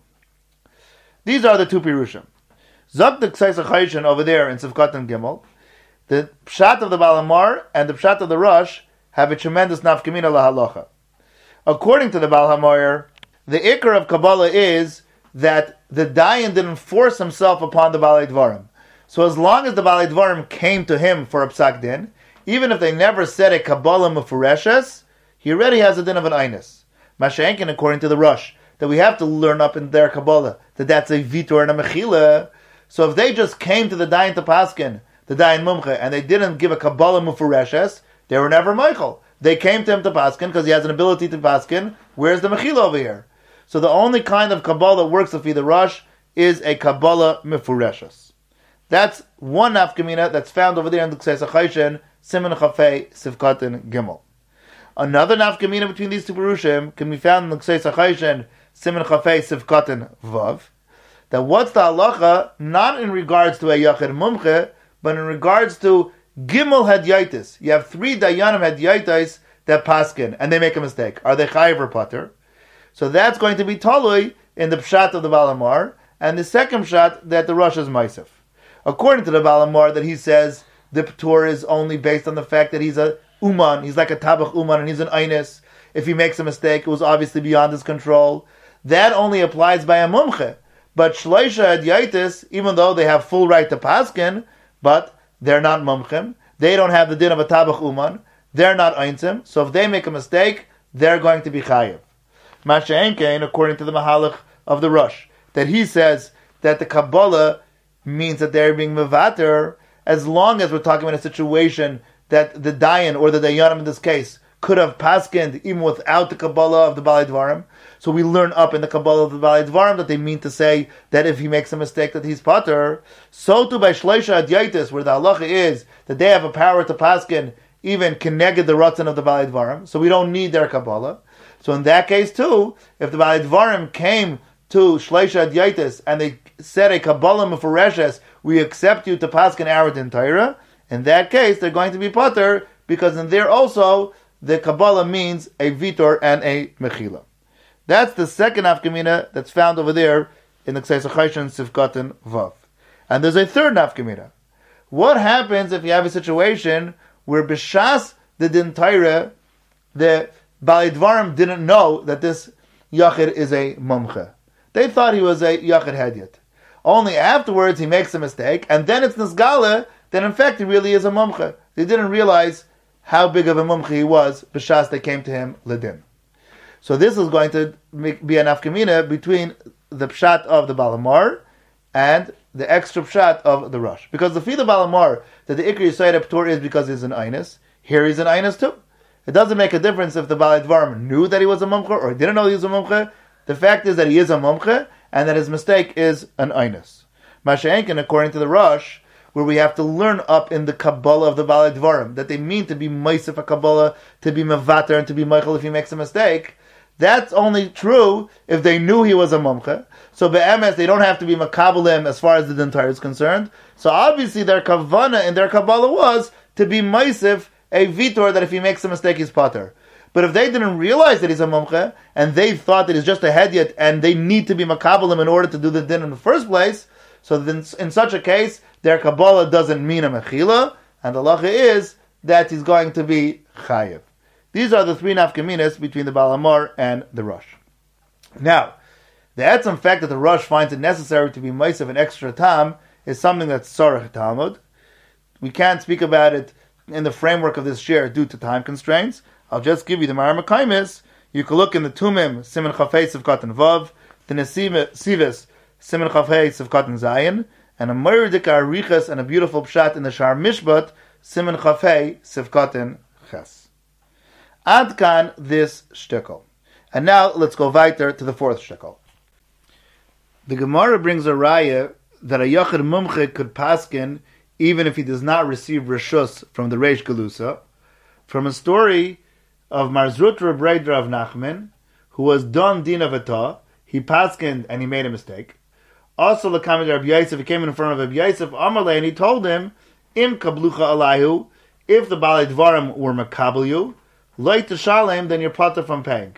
These are the two Pirushim. Zok the Ksei Sachayshen over there in Sivkat and Gimel, the pshat of the Baal HaMaor and the pshat of the Rosh have a tremendous nafkamina lahalacha. According to the Baal HaMaor, the ikar of Kabbalah is that the Dayan didn't force himself upon the Balei Dvarim. So as long as the Balei Dvarim came to him for a psak din, even if they never said a Kabbalah mefureshes, he already has a din of an Einus. Masha'enkin, according to the Rosh, that we have to learn up in their Kabbalah, that that's a Vitor and a Mechila. So if they just came to the Dayan to Paskin, the Dayan Mumche, and they didn't give a Kabbalah Mufureshes, they were never Michael. They came to him to Paskin because he has an ability to Paskin. Where's the Mechila over here? So the only kind of Kabbalah that works with the Rosh is a Kabbalah Mufureshes. That's one nafkamina that's found over there in the Ksei Sachayshen, Siman Chafei, Sivkatin Gimel. Another nafkamina between these two Perushim can be found in the Ksei Sachayshen, Siman Chafei, Sivkatin Vav. That what's the halacha, not in regards to a Yachid Mumche, but in regards to Gimel Hadyaitis. You have three Dayanim Hadyaitis that paskin, and they make a mistake. Are they Chayiv or Pater? So that's going to be Talui in the Pshat of the Baal HaMaor, and the second Pshat that the Rosh is Maisif. According to the Baal HaMaor, that he says the P'tur is only based on the fact that he's a Uman, he's like a Tabach Uman, and he's an Einus. If he makes a mistake, it was obviously beyond his control. That only applies by a Mumche. But Shleisha Hadyaitis, even though they have full right to paskin, but they're not mumchim, they don't have the din of a tabach uman, they're not einzim, so if they make a mistake, they're going to be chayiv. Masha'enkein, according to the Mahalach of the Rosh, that he says that the Kabbalah means that they're being mevater, as long as we're talking about a situation that the Dayan, or the Dayanim in this case, could have paskind even without the Kabbalah of the Balei Dvarim. So we learn up in the Kabbalah of the Balei Dvarim that they mean to say that if he makes a mistake that he's pater. So too by Shleisha Hadyaitis, where the halacha is that they have a power to paskin even keneged the ratzon of the Balei Dvarim. So we don't need their Kabbalah. So in that case too, if the Balei Dvarim came to Shleisha Hadyaitis and they said a Kabbalah mefureshes, we accept you to paskin our din Torah, in that case they're going to be pater, because in there also the Kabbalah means a Vitor and a Mechila. That's the second nafkamina that's found over there in the Ksei Sachayshen Sivkatin Vav. And there's a third nafkamina. What happens if you have a situation where B'shas the Din Torah, the Balei Dvarim didn't know that this Yachid is a Mumche? They thought he was a Yachid Hedyet. Only afterwards he makes a mistake, and then it's Nisgala, then in fact he really is a Mumche. They didn't realize how big of a mumche he was, b'shas they came to him ledin. So this is going to make, be an afkamina between the pshat of the Baal HaMaor and the extra pshat of the Rosh. Because the feel of Baal HaMaor, that the Ikar Yisayid P'tur is because he's an Einus, here he's an Einus too. It doesn't make a difference if the Balei Dvarim knew that he was a mumche or didn't know he was a mumche. The fact is that he is a mumche and that his mistake is an einus. Masha'enkin, according to the Rosh, where we have to learn up in the Kabbalah of the Balei Dvarim, that they mean to be Meisef a Kabbalah, to be Mevater, and to be Meichel if he makes a mistake. That's only true if they knew he was a mumche. So be'emes, they don't have to be makabelim as far as the Din Torah is concerned. So obviously their kavana in their Kabbalah was to be meisif, a vitor, that if he makes a mistake he's pater. But if they didn't realize that he's a mumche, and they thought that he's just a hedyot, and they need to be makabelim in order to do the din in the first place, so then in such a case, their Kabbalah doesn't mean a mechila, and the halacha is that he's going to be chayiv. These are the three nafkaminas between the Baal Hamor and the Rosh. Now, the etzem fact that the Rosh finds it necessary to be meisav an extra tam is something that's Sarach Talmud. We can't speak about it in the framework of this share due to time constraints. I'll just give you the Ma'ar Mekaymis. You can look in the Tumim, Siman Chafei Sivkat and Vav, the Nesivis, Siman Chafei Sivkat and Zayin, and a Meridik Arichas and a beautiful pshat in the Shar Mishpat, Siman Chafei Sivkat and Ches. Adkan this shtickle. And now let's go weiter to the fourth shtickle. The Gemara brings a raya that a Yachid Mumche could paskin even if he does not receive Rishus from the Reish Galusa, from a story of Marzutra Breidra of Nachman, who was Don Din of Atah. He paskined and he made a mistake. Also, the Lakamid Rabbi Yosef, he came in front of Rabbi Yosef Amalei and he told him, Im Kablucha Alayhu, if the Balei Dvarim were Makabel you, Leit Shalem, then you're potter from paying.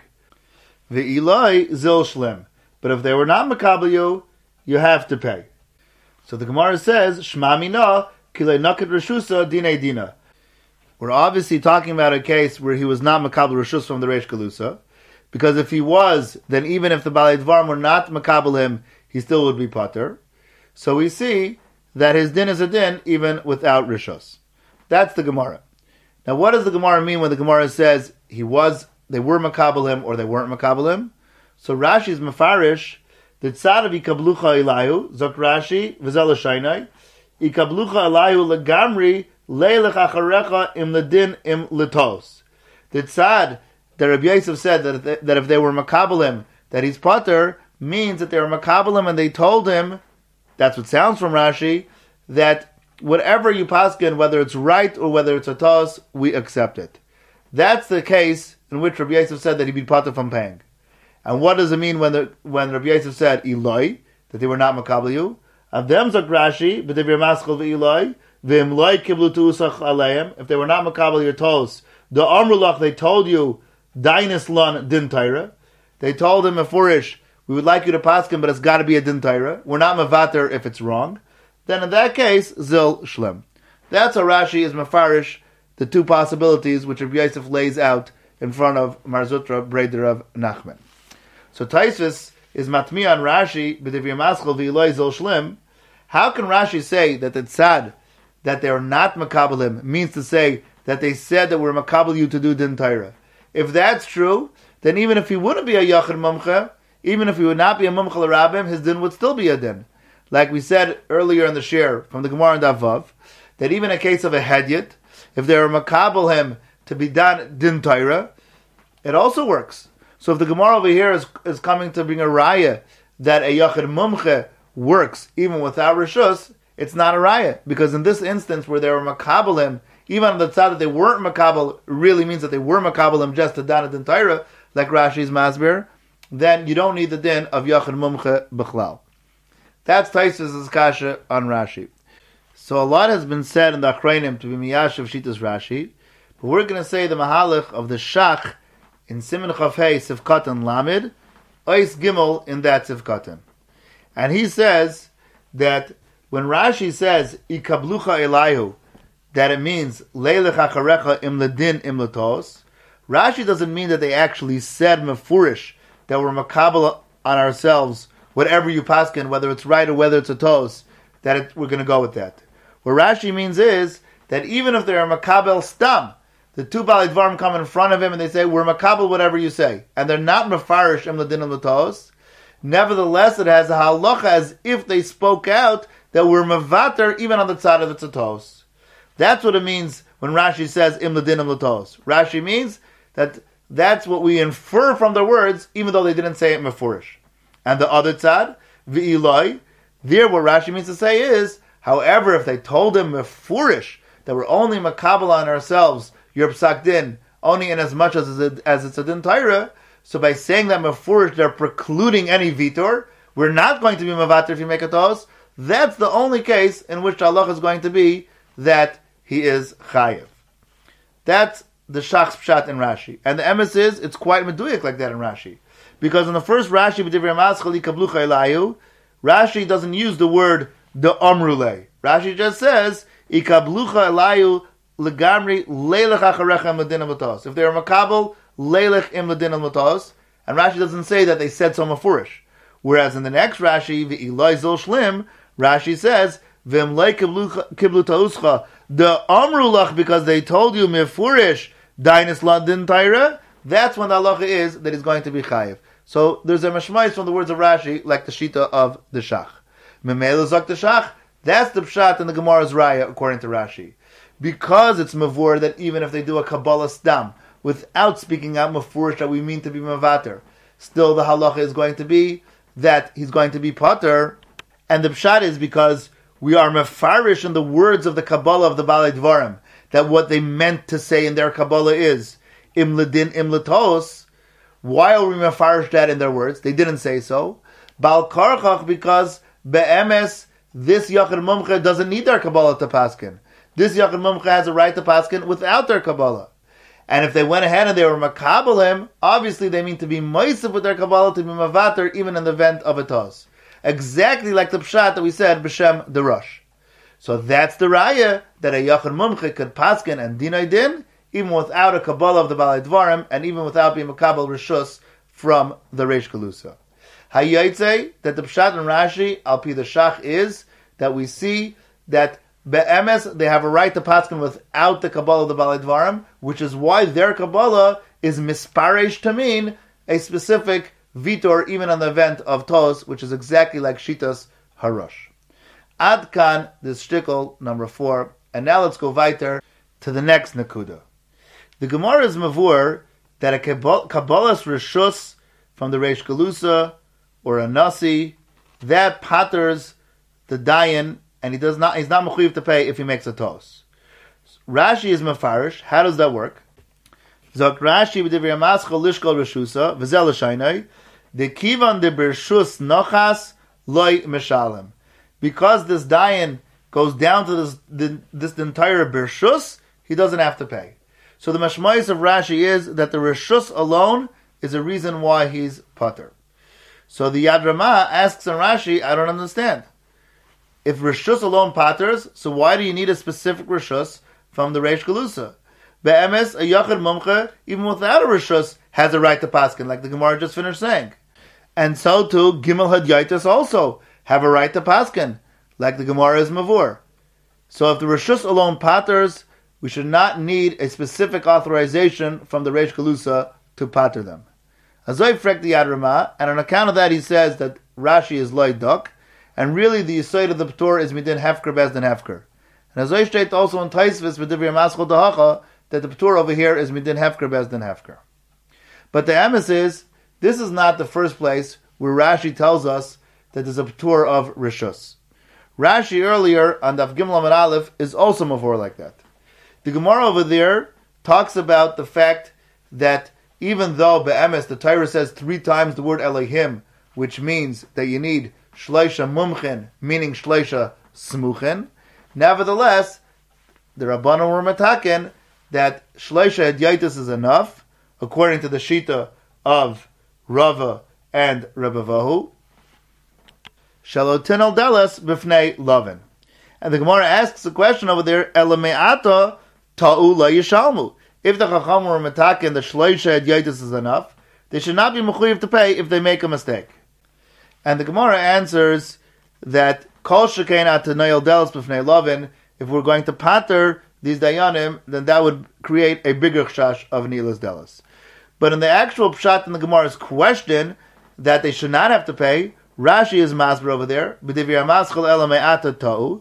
Ve'ilai Zil Shlem. But if they were not Makabel you, you have to pay. So the Gemara says, Shma Mina, Kilei Naked Rishusa, Dine Dina. We're obviously talking about a case where he was not Makabel Rishus from the Reish Galusa, because if he was, then even if the Balei Dvarim were not Makabel him, he still would be potter. So we see that his din is a din even without Rishus. That's the Gemara. Now, what does the Gemara mean when the Gemara says he was, they were makabel him or they weren't makabel him? So Rashi's mafarish, the tzadav ikablucha ilahu, zok Rashi, v'zel shaynai, ikablucha ilahu legamri, leilech acharecha im ledin im letos. The tzad that Rabbi Yosef said that if they, that if they were makabel him, that he's potter, means that they were makabel him and they told him, that's what sounds from Rashi, that whatever you paskin, whether it's right or whether it's a toss, we accept it. That's the case in which Rabbi Yosef said that he'd be potter from paying. And what does it mean when the when Rabbi Yosef said Eloi, that they were not makabel you? Of them zok Rashi, but they were maskal ve'Eloi, v'im loy kiblu tuusach aleim. If they were not makabel your toes, the amrulach they told you dainis lon din Torah. They told him Mefurish, we would like you to paskin, but it's got to be a din Torah. We're not mevater if it's wrong. Then in that case, zil shlem. That's how Rashi is mafarish the two possibilities which Rabbi Yosef lays out in front of Marzutra Breder of Nachman. So Taisvis is matmi on Rashi, b'divir maschel v'iloi zil shlem. How can Rashi say that the tzad, that they are not makabelim, means to say that they said that we're makabel you to do din Torah? If that's true, then even if he wouldn't be a yachid mumche, even if he would not be a mumche l'rabim, his din would still be a din. Like we said earlier in the shir from the Gemara and Davav, that even in a case of a hedyot, if they were makabel him to be done din Torah, it also works. So if the Gemara over here is, is coming to bring a raya that a yachid mumche works even without rishus, it's not a raya, because in this instance where they were makabel him, even on the tzad that they weren't makabel, really means that they were makabel him just to dan din Torah, like Rashi's masbir, then you don't need the din of yachid mumche b'chlal. That's Taisvis' kasha on Rashi. So a lot has been said in the Achrayim to be miyash of Shitas Rashi, but we're going to say the mahalach of the Shach in Siman Chafei Sivkatan Lamid, Ois Gimel in that Sivkatan. And he says that when Rashi says Ikablucha Elahu, that it means Leilech Acharecha im ledin im letos, Rashi doesn't mean that they actually said mefurish, that we're makabel on ourselves whatever you paskin, whether it's right or whether it's a tos, that it, we're going to go with that. What Rashi means is that even if they're makabel stam, the two Balei Dvarim come in front of him and they say, we're makabel whatever you say, and they're not mefarish im ledin im letos, nevertheless it has a halacha as if they spoke out that we're mevater even on the tzad of the tzatos. That's what it means when Rashi says im ledin im letos. Rashi means that that's what we infer from their words, even though they didn't say it mefurish. And the other tzad, v'iloi, there what Rashi means to say is, however, if they told him mefurish, that we're only makabel on ourselves, your psak din, only in as much as, it, as it's a din Torah, so by saying that mefurish, they're precluding any vitor, we're not going to be mavater if you make a tos, that's the only case in which the halacha is going to be that he is chayiv. That's the shach's pshat in Rashi. And the emes is, it's quite meduyik like that in Rashi. Because in the first Rashi, Rashi doesn't use the word the amrule. Rashi just says, ikablucha elayu legamri leilech acharecha im ledin matos. If they are makabel, leilech im ledin matos. And Rashi doesn't say that they said so mafurish. Whereas in the next Rashi, the Eloi zol shlim, Rashi says, v'im lei kiblu ta'uscha, the amrulach, because they told you mefurish, dainis ladin taira, that's when the halacha is that he's going to be chayiv. So there's a mashmais from the words of Rashi, like the shita of the shach. Memela zok the shach, that's the pshat in the Gemara's raya, according to Rashi. Because it's mavur that even if they do a Kabbalah stam, without speaking out mafurish that we mean to be mavater, still the halacha is going to be that he's going to be potter. And the pshat is because we are mefarish in the words of the Kabbalah of the Balei Dvarim, that what they meant to say in their Kabbalah is im ledin im letos. Why are we mefarish that in their words? They didn't say so. Bal karchach, because be'emes, this Yachid Mumche doesn't need their Kabbalah to paskin. This Yachid Mumche has a right to paskin without their Kabbalah. And if they went ahead and they were makabel him, obviously they mean to be moisef with their Kabbalah, to be mavater, even in the event of a tos. Exactly like the pshat that we said, b'shem the Rosh. So that's the raya, that a Yachid Mumche could paskin and dinay din, even without a Kabbalah of the Balei Dvarim, and even without being makabel rishus from the Reish Galusa. Hayyotze, that the pshat in Rashi, al pi the shach, is that we see that be'emes, they have a right to paskin without the Kabbalah of the Balei Dvarim, which is why their Kabbalah is misparesh to mean a specific vitor, even on the event of tos, which is exactly like shitas harosh. Ad kan, this shtickle, number four, and now let's go weiter to the next nakuda. The Gemara is mavur that a Kabbalah's rishus from the Reish Galusa or a nasi, that patters the dayan, and he does not, he's not mechuyev to pay if he makes a tos. Rashi is mefarish. How does that work? Zok Rashi b'divrei maschal lishkol reshusa v'zel l'shaynai the kivan de bershus nochas loy meshalem. Because this dayan goes down to this the, this entire bershus, he doesn't have to pay. So the mashmais of Rashi is that the reshus alone is a reason why he's pater. So the Yad Ramah asks in Rashi, I don't understand. If reshus alone paters, so why do you need a specific reshus from the Reish Galusa? Be'emes, a Yachid Mumche, even without a reshus, has a right to paskin, like the Gemara just finished saying. And so too, Gimel Hadyaitis also have a right to paskin, like the Gemara is mavur. So if the reshus alone paters, we should not need a specific authorization from the Reish Galusa to pater them. Azoi frek the Yad Ramah, and on account of that he says that Rashi is loy duk, and really the yisoid of the Ptur is midin hefker bez than hefker. And Azoi state also in Taisvis v'divrei maschal dahacha that the Ptur over here is midin hefker bez than hefker. But the emes is, this is not the first place where Rashi tells us that there's a Ptur of Rishus. Rashi earlier on Daf Gimel Amud Aleph is also mavor like that. The Gemara over there talks about the fact that even though be'emes, the Torah says three times the word Elohim, which means that you need shleisha mumchen, meaning shleisha smuchen, nevertheless, the Rabbanon were mataken that shleisha hadyaitis is enough, according to the shita of Rava and Rebbevahu. Shalotin al delas b'fnei lovin. And the Gemara asks a question over there, Elame'ata ta'u la yishalmu. If the Chacham were mataken, the shleisha hadyaitis is enough, they should not be mechuyev to pay if they make a mistake. And the Gemara answers that kol shekein atanay al delas b'fnei lovin, if we're going to pater these dayanim, then that would create a bigger chash of nilas delas. But in the actual pshat in the Gemara's question that they should not have to pay, Rashi is masber over there.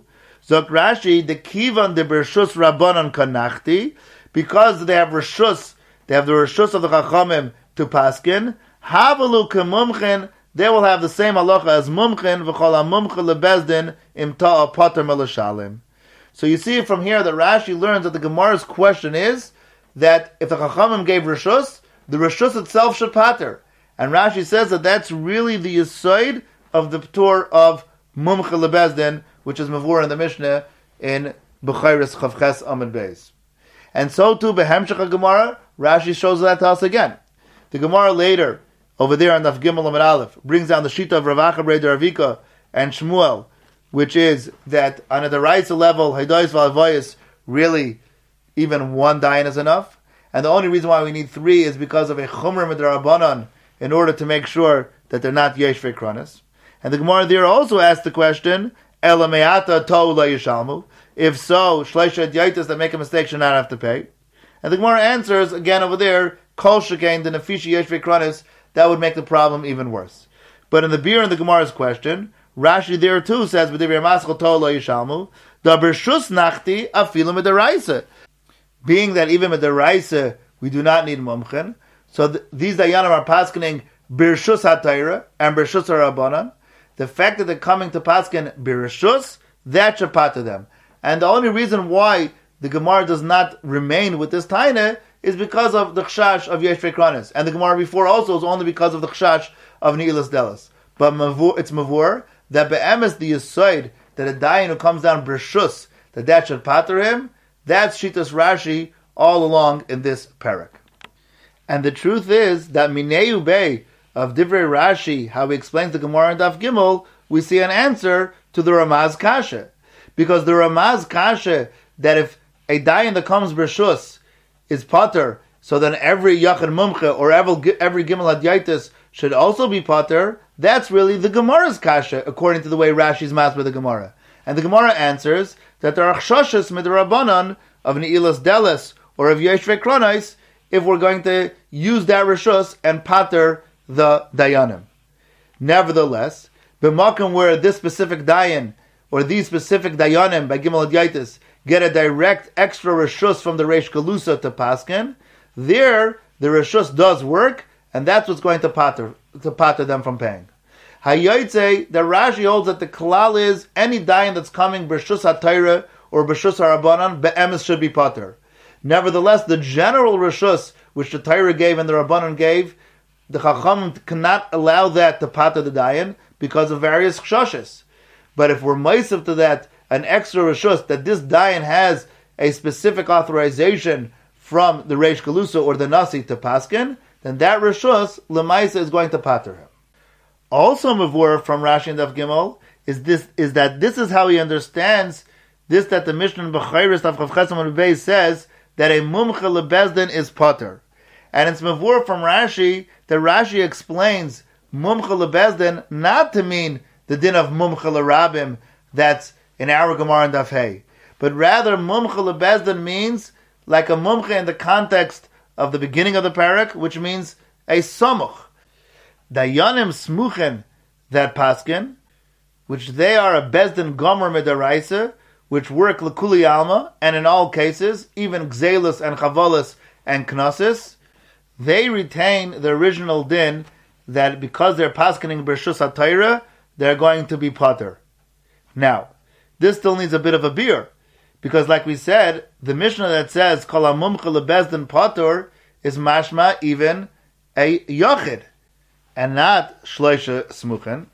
Zok Rashi, the kivan de bershus rabbanon kanachti, because they have reshus, they have the reshus of the chachamim to paskin. Havalu kemumchen, they will have the same halacha as mumchen v'chol hamumchen lebezdin im ta'a pater melashalim. So you see from here that Rashi learns that the Gemara's question is that if the chachamim gave reshus, the reshus itself should pater. And Rashi says that that's really the yesod of the p'tur of mumche lebezdin, which is mavur in the Mishnah in Bechayres Chavches Amud Beis. And so too, Behemshech Gemara, Rashi shows that to us again. The Gemara later, over there on Daf Gimel Amud Aleph, brings down the Shita of Rav Acha Brei Ravika and Shmuel, which is that on a deraisa level, Hadois V'Avoyis, really even one dayan is enough. And the only reason why we need three is because of a Chumra Midrabanan, in order to make sure that they're not Yesh Ve'Kranis. And the Gemara there also asks the question, Ela me'ata to'u la yishalmu. If so, shleisha yaitas that make a mistake should not have to pay. And the Gemara answers, again over there, kol shekain the nefishi yesh ve'kranis, that would make the problem even worse. But in the beer in the Gemara's question, Rashi there too says, b'divrei maschel to'u la yishalmu, da bershus nachti afilu midaraisa. Being that even midaraisa, we do not need mumchen, so th- these dayanim are paskening bershus hatayra and bershus harabanan. The fact that they're coming to paskin birishus, that should pater them. And the only reason why the Gemara does not remain with this taina is because of the chshash of Yesh Ve'Kranis. And the Gemara before also is only because of the chshash of Ni'ilas Delas. But mavur, it's mavur that be'emes the yesod that a dayan who comes down birishus, that that should pater him. That's Shitas Rashi all along in this parak. And the truth is that Mineu Bey of Divrei Rashi, how he explains the Gemara in Daf Gimel, we see an answer to the Ramaz Kasha. Because the Ramaz Kasha, that if a dayan that comes Bershus is pater, so then every Yachid Mumche or every, every Gimel Adyaitis should also be pater, that's really the Gemara's Kasha, according to the way Rashi's math with the Gemara. And the Gemara answers that there are Chshashas Midrabanan of Ni'ilas Delas or of Yesh Ve'Kranis if we're going to use that Rishus and pater the dayanim. Nevertheless, b'makom where this specific dayan or these specific dayanim by Gimel Adyaitis get a direct extra reshus from the Reish Galusa to paskin, there the reshus does work, and that's what's going to pater to pater them from paying. Hayoytze, the Rashi holds that the klal is any dayan that's coming b'reshus hatayra or b'reshus harabanan be'emes should be pater. Nevertheless, the general reshus which the Torah gave and the Rabbanan gave, the Chacham cannot allow that to pater the dayan because of various chshashes. But if we're meisav to that, an extra reshus, that this dayan has a specific authorization from the Reish Galusa or the Nasi to paskin, then that reshus, lemaisa, is going to pater him. Also mavur from Rashi and Daf Gimel is this is that this is how he understands this, that the Mishnah in Bechayres Daf Chavches Amud Beis says that a mumche lebezdin is pater. And it's mavur from Rashi that Rashi explains mumche lebezdin not to mean the din of mumche lerabim that's in our Gemara and Daf Hey, but rather mumche lebezdin means like a mumche in the context of the beginning of the parak, which means a samuch. Dayanim smuchen that paskin, which they are a bezdin gomer midaraisa, which work lekuli alma, and in all cases, even gzelis and chavalis and knossis, they retain the original din that because they're paskening b'reshus hatayra, they're going to be pater. Now, this still needs a bit of a beer, because like we said, the Mishnah that says kol hamumche lebezdin pater is mashma even a yochid, and not shloisha smuchen.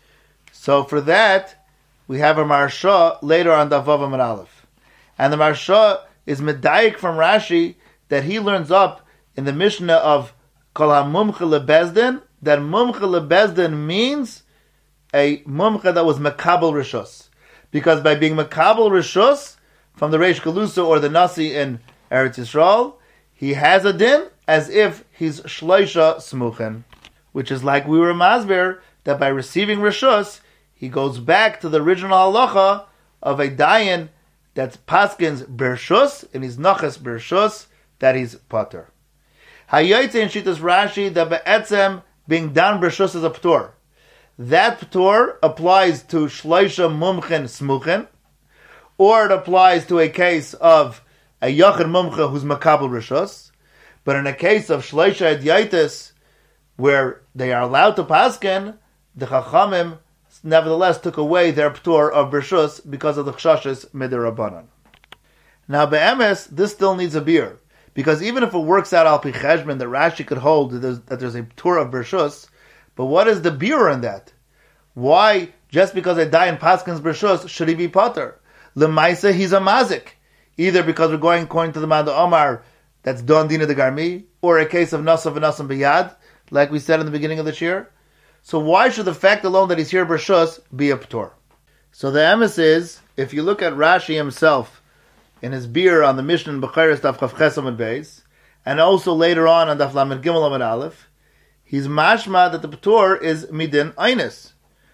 So for that, we have a Marsha later on Daf Vav Amud Aleph. And the Marsha is medayik from Rashi that he learns up in the Mishnah of Kol HaMumche LeBezdin, that Mumche LeBezdin means a Mumche that was Mekabel Rishus. Because by being Mekabel Rishus from the Reish Galusa or the Nasi in Eretz Yisrael, he has a din as if he's Shloisha Smuchen. Which is like we were masber, that by receiving Rishus, he goes back to the original halacha of a dayan that's paskins bershus, and he's nachas bershus, that he's pater. Hayoytze in Shitas Rashi, that be'etzem being down bershus is a p'tor. That p'tor applies to shloisha mumchen smuchen, or it applies to a case of a Yachid Mumcha who's Makabel Rishus. But in a case of Shleisha Yaitis, where they are allowed to pasken, the Chachamim nevertheless took away their ptur of Rishus because of the Chshashes Midirabanan. Now, Be'emes, this still needs a beer. Because even if it works out al pi cheshbon that Rashi could hold that there's, that there's a ptur of Rishus, but what is the beer in that? Why, just because I die in Paskin's Rishus, should he be potter? Lemaisa, he's a mazik. Either because we're going according to the Manda Omar, that's Don Dina de Garmi, or a case of Nasav and Nasam Biyad, like we said in the beginning of the year. So why should the fact alone that he's here Rishus be a ptur? So the emes is, if you look at Rashi himself, in his beer on the Mishnah in Bechiris Daf Chav Ches Amud Beis, and also later on on Daf Lamed Gimel Amud Aleph, he's mashma that the ptur is midin einis.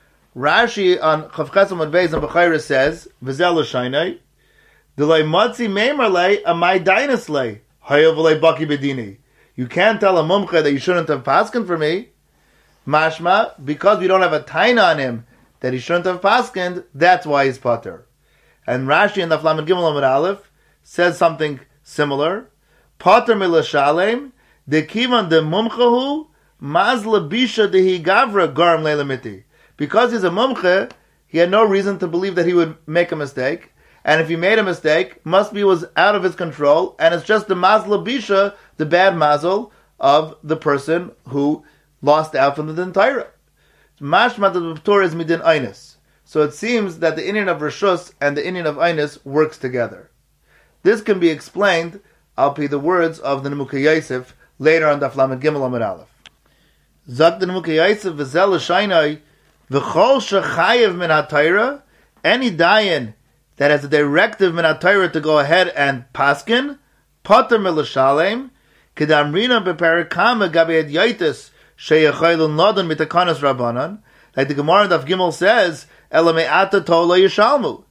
Rashi on Chav Ches Amud Beis and Bechiris says, V'zel l'shaynai, D'loi matzi meimer lei amai dainis lei, hayav v'lei baki bedini. You can't tell a mumcha that you shouldn't have paskin for me. Mashma, because we don't have a taina on him that he shouldn't have paskin, that's why he's pater. And Rashi in the Lamed Gimel Amud Aleph says something similar. Pater milashalem de kivan de mumchahu mazla bisha dehi gavra garm leilamiti. Because he's a mumcha, he had no reason to believe that he would make a mistake. And if he made a mistake, must be was out of his control, and it's just the mazla bisha, the bad mazel of the person who lost out from the Din Torah. Mashma the ptur is midin einis. So it seems that the Indian of Rishus and the Indian of Einis works together. This can be explained, I'll be the words of the Nemukah Yosef later on Daf Lamed Gimel Amud Aleph. Zak the Nemukah Yosef v'zel l'shaynai v'chol shechayev min ha'Torah, any dayan that has a directive min ha'Torah to go ahead and paskin, poter milashalem, kedamrina beperikama gabi yaitis sheyachaylu nodon mitakanas rabbanon, like the Gemara Daf Gimel says, Elame'ata tola yishalmu.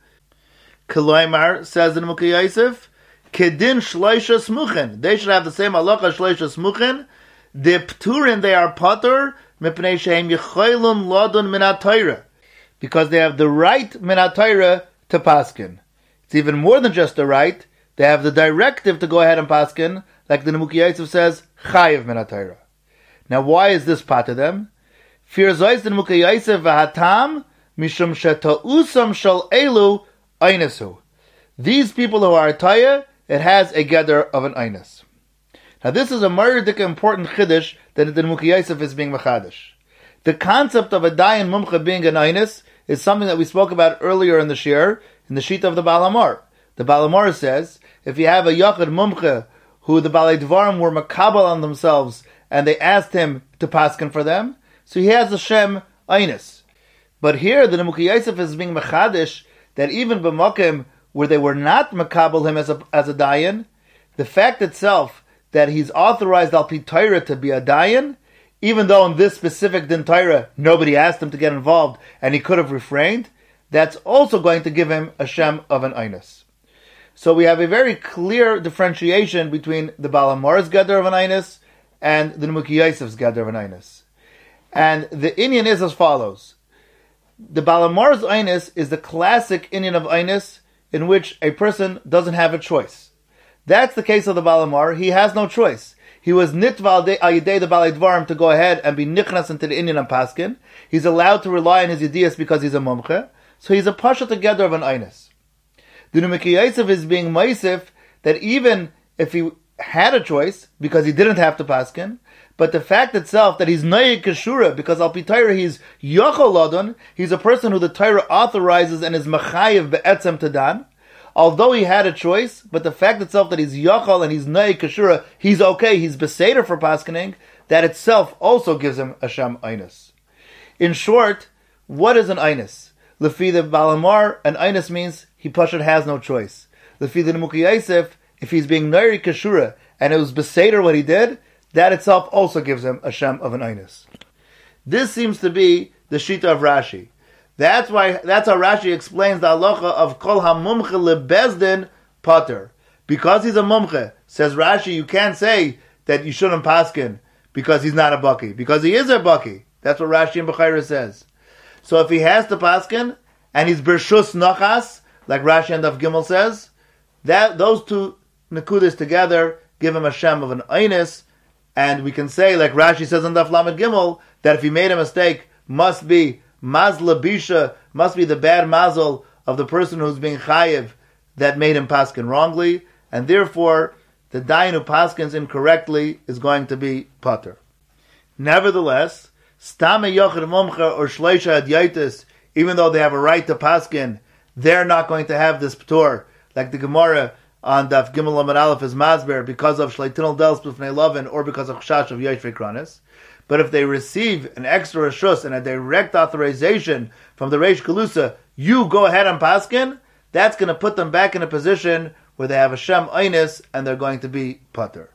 Koloimar says in Nemukah Yosef, Kedin shleisha smuchen. They should have the same halacha shleisha smuchen. The pturin they are pater mipnei shehem yichaylun lodun min ha'Torah, because they have the right min ha'Torah to paskin. It's even more than just the right. They have the directive to go ahead and paskin, like the Nemukah Yosef says, chayiv min ha'Torah. Now, why is this pater them? Fear zois the Nemukah Yosef v'hatam mishum sheta'usam shal elu einisu. These people who are taya, it has a gather of an einis. Now this is a murdik important chiddush that the Nemukah Yosef is being mechadish. The concept of a dayan mumcha being an einis is something that we spoke about earlier in the shir, in the sheet of the Baal Hamor. The Baal Hamor says, if you have a yachid mumcha who the Balei Dvarim were makabel on themselves, and they asked him to paskin for them, so he has a shem einis. But here the Nemukah Yosef is being mechadish that even b'makim where they were not makabel him as a as a dayan, the fact itself that he's authorized al pi Torah to be a dayan, even though in this specific din Torah nobody asked him to get involved and he could have refrained, that's also going to give him a shem of an einis. So we have a very clear differentiation between the Baal Hamor's gather of an einis and the Nemukah Yosef's gather of an einis. And the inyan is as follows. The Baal Hamor's einis is the classic inyan of einis in which a person doesn't have a choice. That's the case of the Baal Hamor. He has no choice. He was nitva ayidei the Balei Dvarim to go ahead and be nichnas into the inyan and paskin. He's allowed to rely on his yediyas because he's a mumche. So he's a pasha together of an einis. The Nemukah Yosef is being meisif that even if he had a choice, because he didn't have to paskin, but the fact itself that he's nayik keshura, because al pi Torah he's yochol ladon, he's a person who the Torah authorizes and is machayev be'etzem tadan, although he had a choice, but the fact itself that he's yochol and he's nayik keshura, he's okay, he's beseder for paskining, that itself also gives him a sham einis. In short, what is an einis? Lefi the Baal Hamor, an einis means he pashut has no choice. Lefi the Nemukah Yosef, if he's being nayik keshura and it was beseder what he did, that itself also gives him a shem of an einis. This seems to be the shita of Rashi. That's why. That's how Rashi explains the halacha of kol hamumche lebezdin pater. Because he's a mumche, says Rashi, you can't say that you shouldn't paskin because he's not a baki. Because he is a baki. That's what Rashi in Bechaira says. So if he has to paskin and he's bershus nachas, like Rashi and Daf Gimel says, that those two nekudas together give him a shem of an einis, and we can say, like Rashi says in Daf Lamed Gimel, that if he made a mistake, must be mazla bisha, must be the bad mazel of the person who's being chayiv that made him paskin wrongly, and therefore the dayan who paskins incorrectly is going to be pater. Nevertheless, stame yochid mumcha or shleisha adyaitis, even though they have a right to paskin, they're not going to have this p'tor, like the Gemara on Daf Gimel Amud Aleph is masber, because of shleitinol dels b'fnei lovin, or because of chash of yoshvei kranis. But if they receive an extra reshus and a direct authorization from the Reish Galusa, you go ahead and paskin, that's going to put them back in a position where they have a shem einis and they're going to be pater.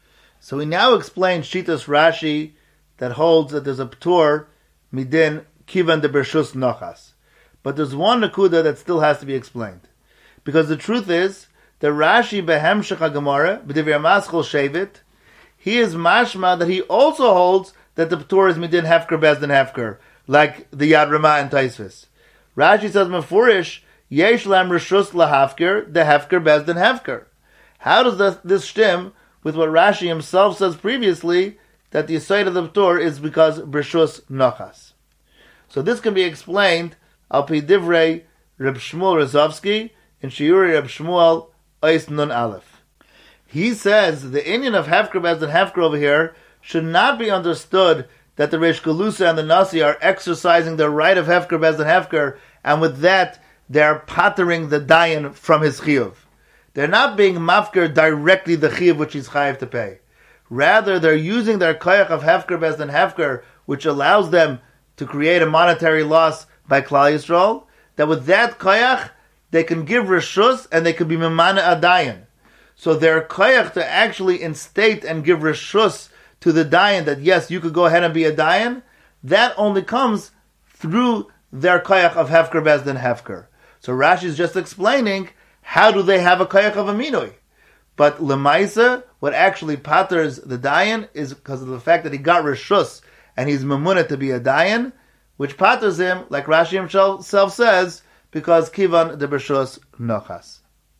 So we now explain Shitas Rashi that holds that there's a p'tur midin kivan de bershus nochas. But there's one nakuda that still has to be explained. Because the truth is, the Rashi behemshech HaGemara, b'divrei maschil shevit, he is mashma that he also holds that the p'tur is midin hefker bezdin hefker, like the Yad Ramah and Taisvis. Rashi says, mefurish, yesh lam reshus lahafker, the hefker bezdin hefker. How does this, this stem with what Rashi himself says previously, that the aside of the p'tur is because breshus nochas? So this can be explained al pi divrei Reb Shmuel Rozovsky in Shiuri Reb Shmuel Ois Nun Aleph. He says the inyan of hefker bezdin hefker over here should not be understood that the Reish Galusa and the Nasi are exercising their right of hefker bezdin hefker, and with that they are pattering the dayan from his chiyuv. They're not being mafker directly the chiyuv which he's chayiv to pay. Rather, they're using their koyach of hefker bezdin hefker, which allows them to create a monetary loss by Klal Yisrael, that with that koyach they can give reshus and they can be memana adayan. So their koyach to actually instate and give reshus to the dayan that yes, you could go ahead and be a dayan, that only comes through their koyach of hefker bezdin hefker. So Rashi is just explaining how do they have a koyach of a minoi. But lemaisa, what actually paters the dayan is because of the fact that he got reshus and he's memunah to be a dayan, which paters him, like Rashi himself says, because kivan de bershus nochas.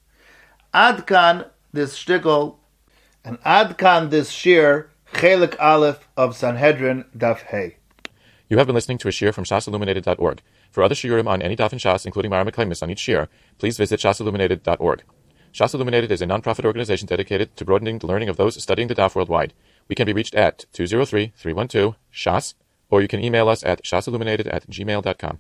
Adkan this shtickle, and adkan this shir, chelik aleph of Sanhedrin daf hey. You have been listening to a shir from shas illuminated dot org. For other shiurim on any daf in Shas, including Mara Meklemis on each shir, please visit shas illuminated dot org. Shas Illuminated is a non-profit organization dedicated to broadening the learning of those studying the daf worldwide. We can be reached at two zero three, three one two, shas, or you can email us at shasilluminated at gmail dot com.